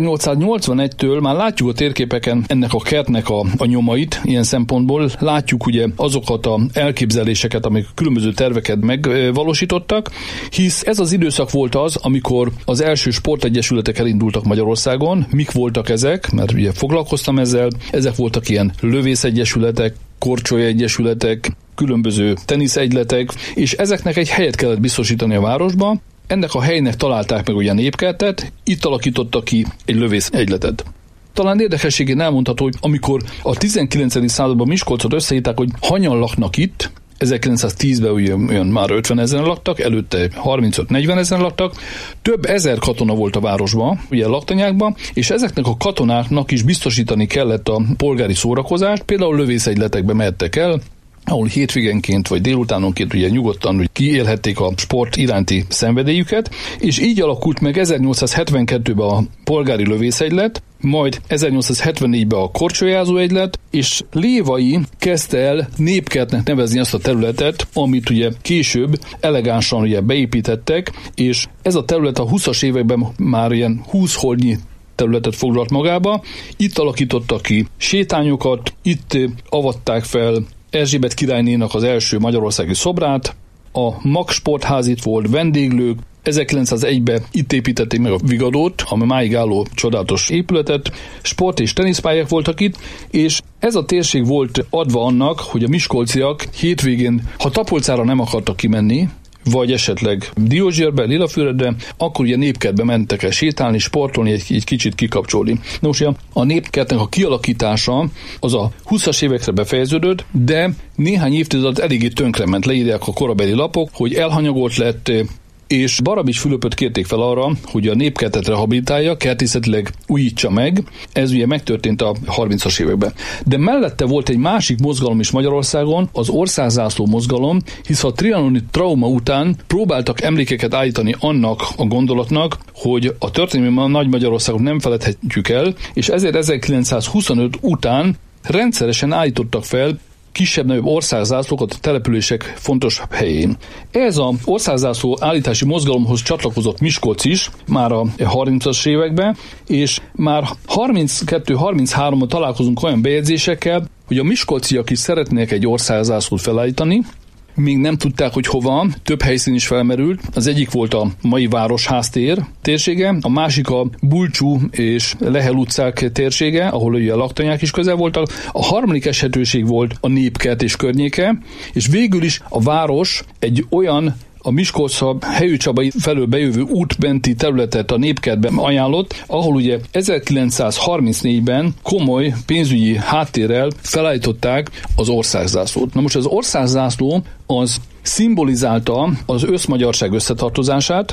1881-től már látjuk a térképeken ennek a kertnek a nyomait, ilyen szempontból látjuk ugye azokat az elképzeléseket, amik különböző terveket megvalósítottak, hisz ez az időszak volt az, amikor az első sportegyesületek elindultak Magyarországon. Mik voltak ezek? Mert ugye foglalkoztam ezzel, ezek voltak ilyen lövészegyesületek, korcsolyegyesületek, különböző teniszegyletek, és ezeknek egy helyet kellett biztosítani a városba. Ennek a helynek találták meg ugye a népkertet, itt alakítottak ki egy lövészegyletet. Talán érdekességén elmondható, hogy amikor a 19. században Miskolcot összehívták, hogy hanyan laknak itt, 1910-ben olyan már 50 000 laktak, előtte 35-40 000 laktak, több ezer katona volt a városban, ugye laktanyákban, és ezeknek a katonáknak is biztosítani kellett a polgári szórakozást, például lövészegyletekbe mehettek el, ahol hétvégenként vagy délutánonként ugye nyugodtan kiélhették a sport iránti szenvedélyüket, és így alakult meg 1872-ben a polgári lövészegylet, majd 1874-ben a korcsolyázó egylet, és Lévai kezdte el népkertnek nevezni azt a területet, amit ugye később elegánsan ugye beépítettek, és ez a terület a 20-as években már ilyen 20 holdnyi területet foglalt magába. Itt alakítottak ki sétányokat, itt avatták fel Erzsébet királynénak az első magyarországi szobrát, a Mag Sportház itt volt, vendéglők, 1901-ben itt építették meg a Vigadót, ami máig álló csodálatos épületet, sport- és teniszpályák voltak itt, és ez a térség volt adva annak, hogy a miskolciak hétvégén, ha Tapolcára nem akartak kimenni, vagy esetleg Diózsérbe, Lilafüredre, akkor ugye népkertbe mentek el sétálni, sportolni, egy kicsit kikapcsolni. Na most a népkertnek a kialakítása az a 20-as évekre befejeződött, de néhány évtized alatt eléggé tönkrement, leírják a korabeli lapok, hogy elhanyagolt lett, és Barabics Fülöpöt kérték fel arra, hogy a népkertet rehabilitálja, kertészetileg újítsa meg. Ez ugye megtörtént a 30-as években. De mellette volt egy másik mozgalom is Magyarországon, az országzászló mozgalom, hisz a trianoni trauma után próbáltak emlékeket állítani annak a gondolatnak, hogy a történelmi Nagy Magyarországot nem feledhetjük el, és ezért 1925 után rendszeresen állítottak fel kisebb-nagyobb országzászlókat a települések fontos helyén. Ez az országzászló állítási mozgalomhoz csatlakozott Miskolc is, már a 30-as években, és már 32-33-ban találkozunk olyan bejegyzésekkel, hogy a miskolciak is szeretnék egy országzászlót felállítani, még nem tudták, hogy hova, több helyszín is felmerült. Az egyik volt a mai Városháztér térsége, a másik a Bulcsú és Lehel utcák térsége, ahol ugye a laktanyák is közel voltak. A harmadik esetőség volt a Népkert és környéke, és végül is a város egy olyan a Miskolc-Helyő Csabai felől bejövő útbenti területet a Népkertben ajánlott, ahol ugye 1934-ben komoly pénzügyi háttérrel felállították az országzászlót. Na most az országzászló az szimbolizálta az összmagyarság összetartozását,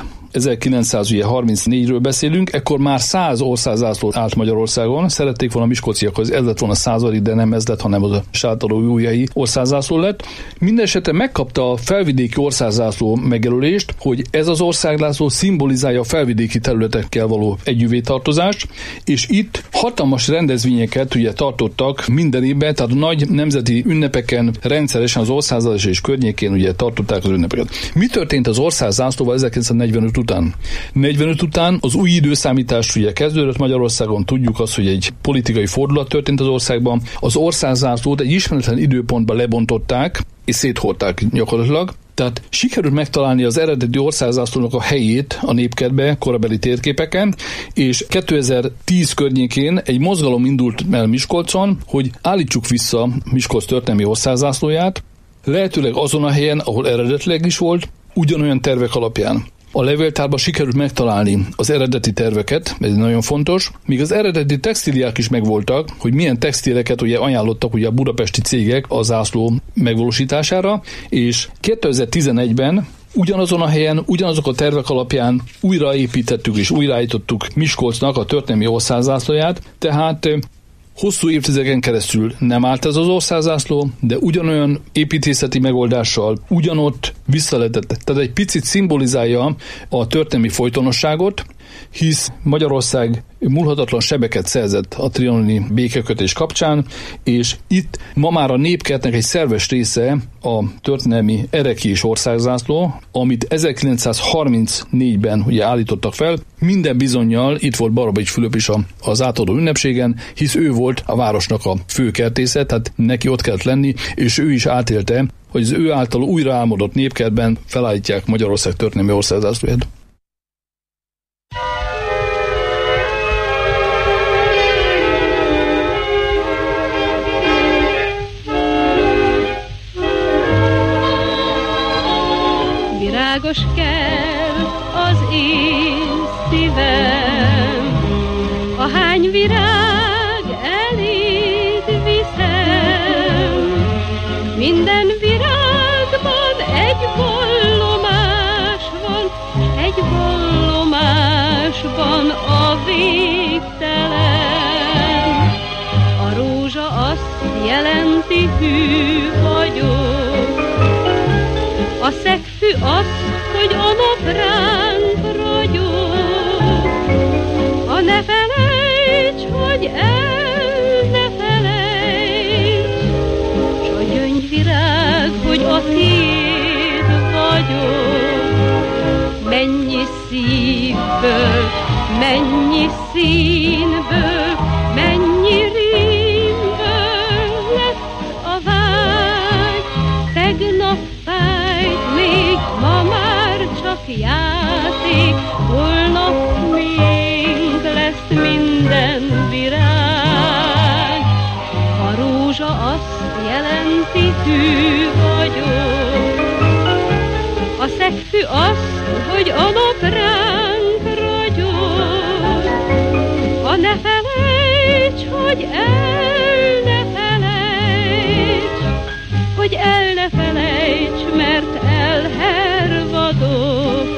1934-ről beszélünk, ekkor már 100 országzászló állt Magyarországon, szerették volna a miskolciakhoz, ez lett volna 100, de nem ez lett, hanem az a sátorújjai országzászló lett. Mindenesetre megkapta a felvidéki országzászló megjelölést, hogy ez az országzászló szimbolizálja a felvidéki területekkel való együvé tartozást, és itt hatalmas rendezvényeket ugye tartottak minden évben, tehát a nagy nemzeti ünnepeken rendszeresen az országzászló és környékén ugye tartották az ünnepeket. Mi történt az országzászlóval 1945 után? 45 után az új időszámítás ugye kezdődött Magyarországon, tudjuk azt, hogy egy politikai fordulat történt az országban. Az országzászlót egy ismeretlen időpontban lebontották, és széthordták gyakorlatilag. Tehát sikerült megtalálni az eredeti országzászlónak a helyét a Népkertbe korabeli térképeken, és 2010 környékén egy mozgalom indult el Miskolcon, hogy állítsuk vissza Miskolc történelmi országzászlóját, lehetőleg azon a helyen, ahol eredetileg is volt, ugyanolyan tervek alapján. A levéltárban sikerült megtalálni az eredeti terveket, ez nagyon fontos, míg az eredeti textíliák is megvoltak, hogy milyen textileket ugye ajánlottak ugye a budapesti cégek a zászló megvalósítására, és 2011-ben ugyanazon a helyen, ugyanazok a tervek alapján újraépítettük és újraállítottuk Miskolcnak a történelmi országzászlóját, tehát hosszú évtizedeken keresztül nem állt ez az országzászló, de ugyanolyan építészeti megoldással ugyanott vissza lehetett. Tehát egy picit szimbolizálja a történelmi folytonosságot, hisz Magyarország múlhatatlan sebeket szerzett a trianoni békekötés kapcsán, és itt ma már a Népkertnek egy szerves része a történelmi ereki és országzászló, amit 1934-ben ugye állítottak fel. Minden bizonnyal itt volt Barabics Fülöp is az átadó ünnepségen, hisz ő volt a városnak a fő kertésze, tehát neki ott kellett lenni, és ő is átélte, hogy az ő által újra álmodott Népkertben felállítják Magyarország történelmi országzászlóját. Virágos kell az én szívem, ahány virág eléd viszem. Minden virágban egy vallomás van, egy vallomásban a végtelen. A rózsa azt jelenti, hű vagyok, a szegfű azt, hogy a nap ránk ragyog. Ha ne felejts, hogy el ne felejts, s a gyöngyvirág, hogy a tiéd vagyok. Mennyi szívből, mennyi színből, mennyi rímből lett a vágy. Tegnap fájt, még ma már csak játék, holnap miénk lesz minden virág. A rózsa azt jelenti, hű vagyok, a szegfű azt, hogy a nap ránk ragyog. Ha ne felejts, hogy el ne felejts, hogy el ne felejts, mert elhervadok.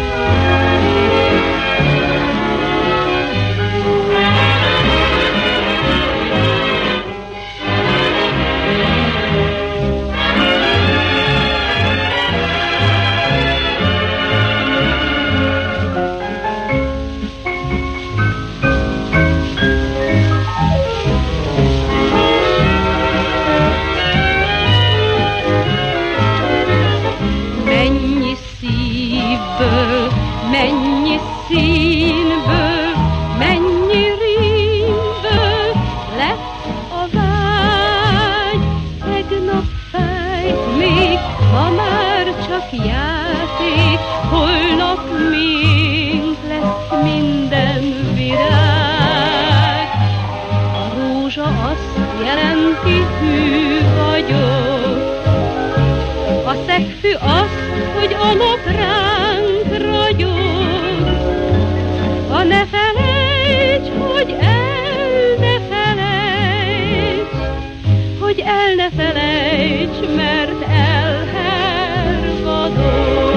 Mennyi színből, mennyi rímből lett a vágy. Tegnap fájt, még ma már játék, holnap miénk lesz minden virág. A rózsa azt jelenti, hű vagyok, a szegfű azt, hogy a nap ránk ragyog. Ha ne felejts, hogy el ne felejts, hogy el ne felejts, mert elhervadok.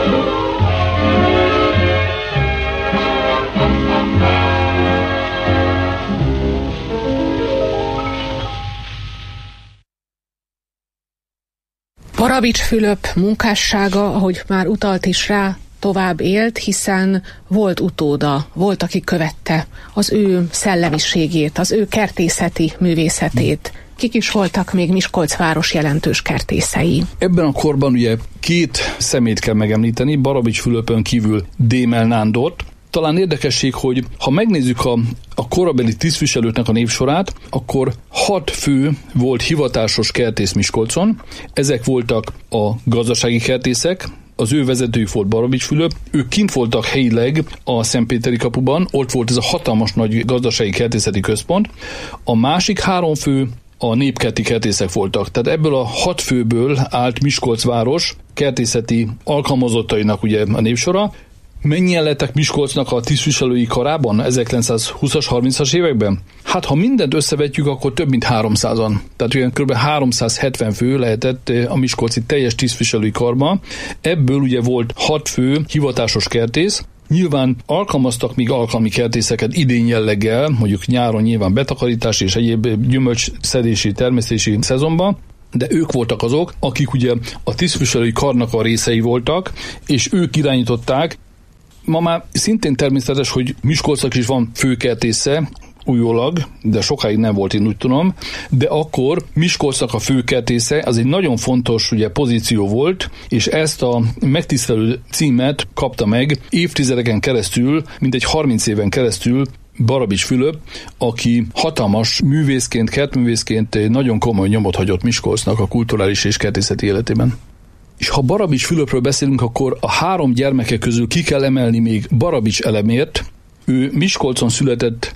Barabics Fülöp munkássága, ahogy már utalt is rá, tovább élt, hiszen volt utóda, volt, aki követte az ő szellemiségét, az ő kertészeti művészetét. Kik is voltak még Miskolc város jelentős kertészei? Ebben a korban ugye két szemét kell megemlíteni, Barabics Fülöpön kívül Démel Nándort. Talán érdekesség, hogy ha megnézzük a korabeli tisztviselőknek a névsorát, akkor 6 fő volt hivatásos kertész Miskolcon. Ezek voltak a gazdasági kertészek, az ő vezetőjük volt Barabics Fülöp, ők kint voltak helyileg a Szentpéteri kapuban, ott volt ez a hatalmas nagy gazdasági kertészeti központ. A másik 3 fő a népkerti kertészek voltak. Tehát ebből a 6 főből állt Miskolc város kertészeti alkalmazottainak ugye a névsora. Mennyien lettek Miskolcnak a tisztviselői karában 1920-as, 30-as években? Hát ha mindent összevetjük, akkor több mint 300-an. Tehát olyan kb. 370 fő lehetett a miskolci teljes tisztviselői karban. Ebből ugye volt 6 fő hivatásos kertész. Nyilván alkalmaztak még alkalmi kertészeket idén jelleggel, mondjuk nyáron nyilván betakarítás és egyéb gyümölcsszedési, termesztési szezonban, de ők voltak azok, akik ugye a tisztviselői karnak a részei voltak, és ők irányították. Ma már szintén természetes, hogy Miskolcnak is van főkertésze, újólag, de sokáig nem volt, én úgy tudom, de akkor Miskolcnak a főkertésze az egy nagyon fontos ugye, pozíció volt, és ezt a megtisztelő címet kapta meg évtizedeken keresztül, mintegy 30 éven keresztül Barabics Fülöp, aki hatalmas művészként, kertművészként nagyon komoly nyomot hagyott Miskolcnak a kulturális és kertészeti életében. És ha Barabics Fülöpről beszélünk, akkor a 3 gyermeke közül ki kell emelni még Barabics Elemért. Ő Miskolcon született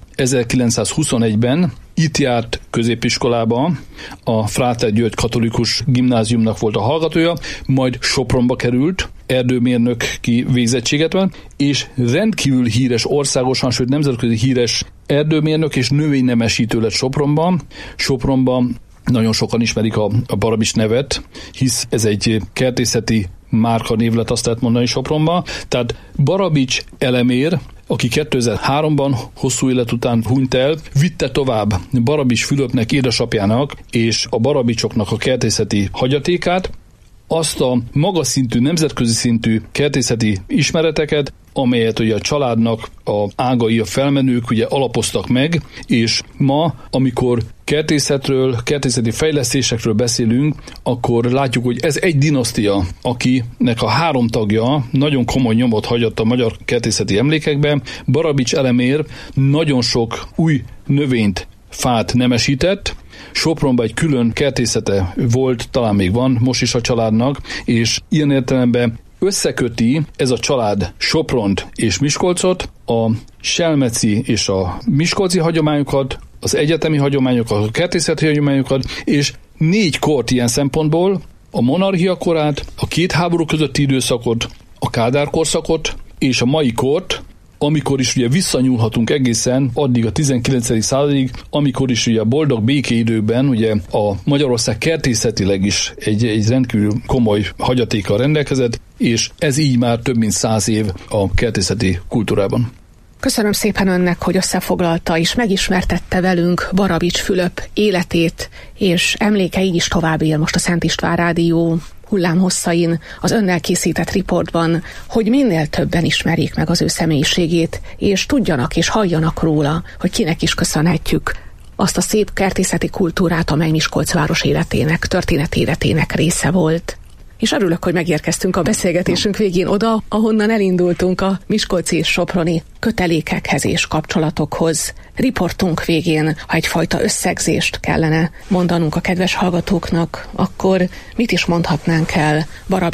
1921-ben, itt járt középiskolába, a Fráter György Katolikus Gimnáziumnak volt a hallgatója, majd Sopronba került, erdőmérnöki végzettséget van, és rendkívül híres, országosan, sőt nemzetközi híres erdőmérnök és növénynemesítő lett Sopronban. Sopronban nagyon sokan ismerik a Barabics nevet, hisz ez egy kertészeti márka név lett, azt lehet mondani Sopronban. Tehát Barabics Elemér, aki 2003-ban hosszú élet után hunyt el, vitte tovább Barabics Fülöpnek, édesapjának és a Barabicsoknak a kertészeti hagyatékát, azt a magas szintű, nemzetközi szintű kertészeti ismereteket, amelyet ugye a családnak a ágai, a felmenők ugye alapoztak meg, és ma, amikor kertészetről, kertészeti fejlesztésekről beszélünk, akkor látjuk, hogy ez egy dinasztia, akinek a 3 tagja nagyon komoly nyomot hagyott a magyar kertészeti emlékekben. Barabics Elemér nagyon sok új növényt, fát nemesített, Sopronban egy külön kertészete volt, talán még van most is a családnak, és ilyen értelemben összeköti ez a család Sopront és Miskolcot, a selmeci és a miskolci hagyományokat, az egyetemi hagyományokat, a kertészeti hagyományokat, és 4 kort ilyen szempontból, a monarchia korát, a 2 háború közötti időszakot, a Kádár korszakot és a mai kort, amikor is ugye visszanyúlhatunk egészen addig a 19. századig, amikor is ugye a boldog békeidőben ugye a Magyarország kertészetileg is egy rendkívül komoly hagyatékkal rendelkezett, és ez így már több mint 100 év a kertészeti kultúrában. Köszönöm szépen önnek, hogy összefoglalta és megismertette velünk Barabics Fülöp életét, és emléke így is tovább él most a Szent István Rádió hullámhosszain, az önnel készített riportban, hogy minél többen ismerjék meg az ő személyiségét, és tudjanak és halljanak róla, hogy kinek is köszönhetjük azt a szép kertészeti kultúrát, amely Miskolc város életének, történetéletének része volt. És örülök, hogy megérkeztünk a beszélgetésünk végén oda, ahonnan elindultunk a miskolci és soproni kötelékekhez és kapcsolatokhoz. Riportunk végén, ha egyfajta összegzést kellene mondanunk a kedves hallgatóknak, akkor mit is mondhatnánk el Barabics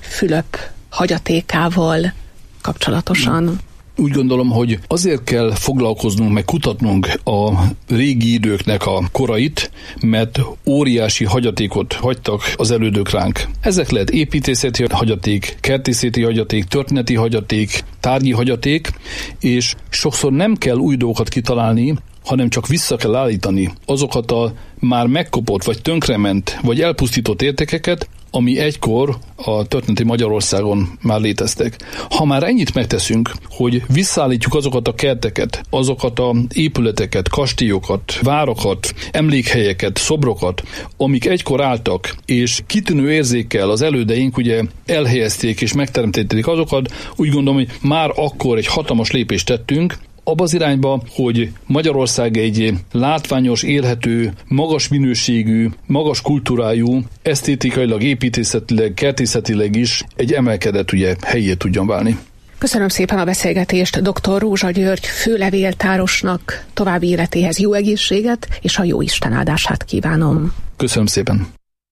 Fülöp hagyatékával kapcsolatosan? Úgy gondolom, hogy azért kell foglalkoznunk, meg kutatnunk a régi időknek a korait, mert óriási hagyatékot hagytak az elődök ránk. Ezek lehet építészeti hagyaték, kertészeti hagyaték, történeti hagyaték, tárgyi hagyaték, és sokszor nem kell új dolgokat kitalálni, hanem csak vissza kell állítani azokat a már megkopott, vagy tönkrement, vagy elpusztított értékeket, ami egykor a történeti Magyarországon már léteztek. Ha már ennyit megteszünk, hogy visszaállítjuk azokat a kerteket, azokat a épületeket, kastélyokat, várokat, emlékhelyeket, szobrokat, amik egykor álltak, és kitűnő érzékkel az elődeink ugye elhelyezték és megteremtették azokat, úgy gondolom, hogy már akkor egy hatalmas lépést tettünk, abba az irányba, hogy Magyarország egy látványos, élhető, magas minőségű, magas kultúrájú, esztétikailag, építészetileg, kertészetileg is egy emelkedett helyét tudjon válni. Köszönöm szépen a beszélgetést dr. Rózsa György főlevéltárosnak, további életéhez jó egészséget és a jó Isten áldását kívánom. Köszönöm szépen.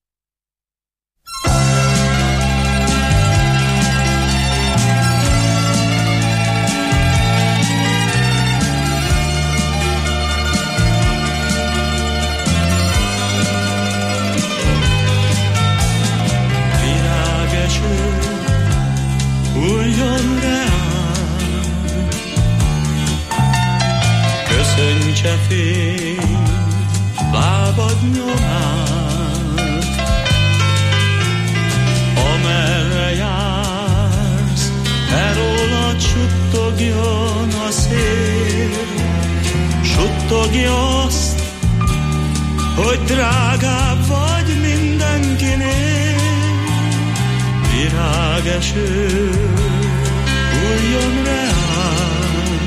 Hulljon reám, köszöntse fény lábad nyomát, amerre jársz, elólad suttogjon a szél, suttogja azt, hogy drágább vagy mindenkinél. Virágeső, hulljon reám,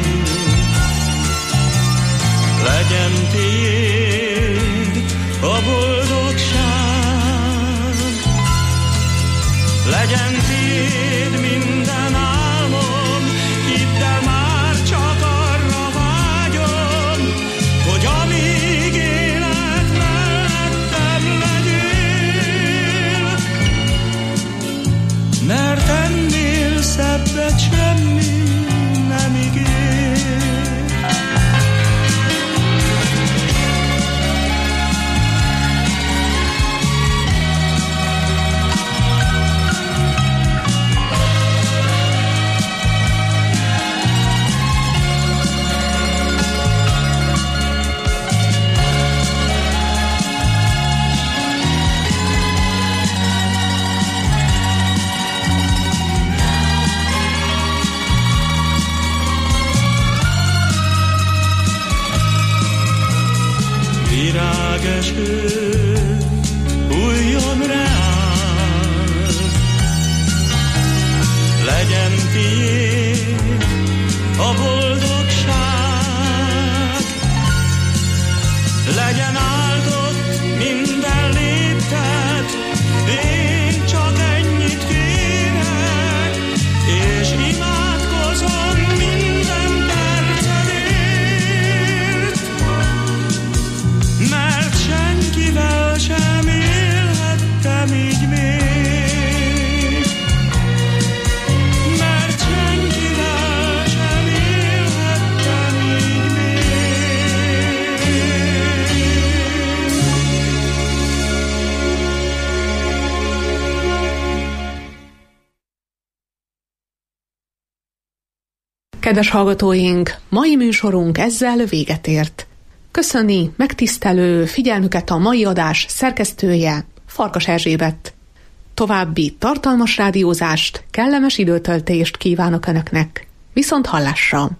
legyen tiéd a boldogság, legyen tiéd minden álmom, hidd el, már csak arra vágyom, hogy amíg élek mellettem legyél, mert ennél szebbet semmi nem ígér. Virágeső, hulljon reám, legyen tiéd a boldogság, legyen áldott minden lépted, én csak ennyit kérek, és imádkozom minden percedért, mert senkivel sem élhettem így még, mert senkivel sem élhettem így még. Kedves hallgatóink, mai műsorunk ezzel véget ért. Köszöni megtisztelő figyelmüket a mai adás szerkesztője, Farkas Erzsébet. További tartalmas rádiózást, kellemes időtöltést kívánok Önöknek. Viszont hallásra!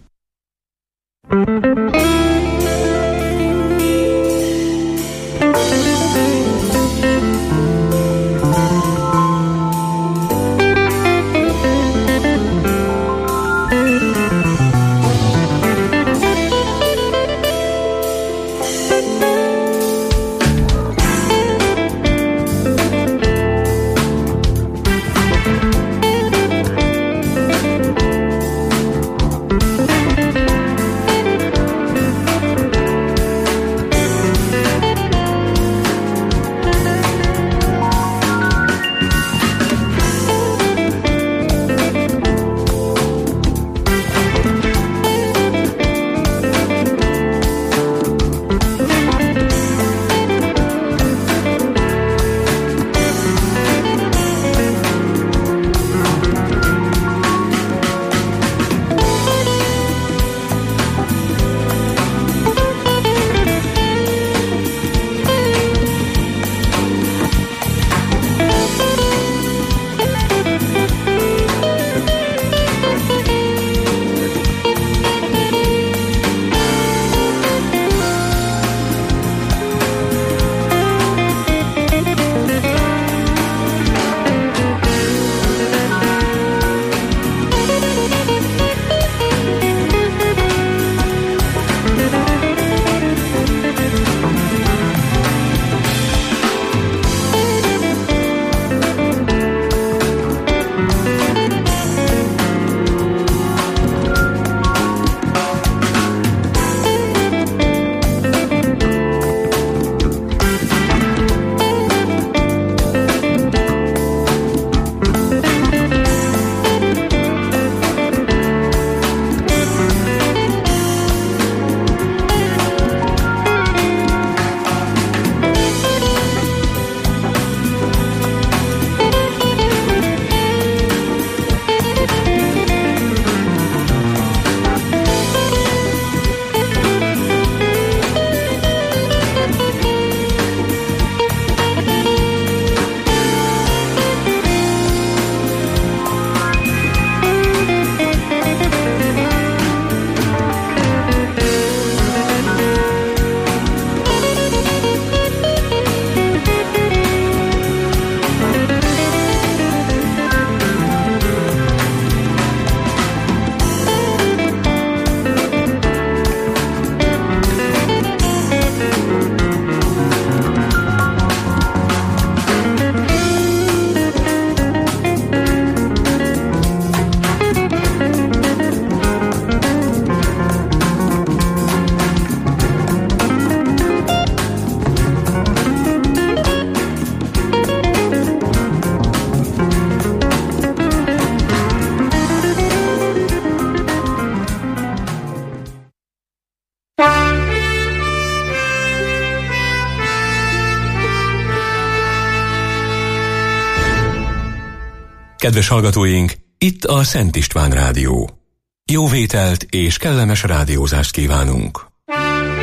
Kedves hallgatóink, itt a Szent István Rádió. Jó vételt és kellemes rádiózást kívánunk!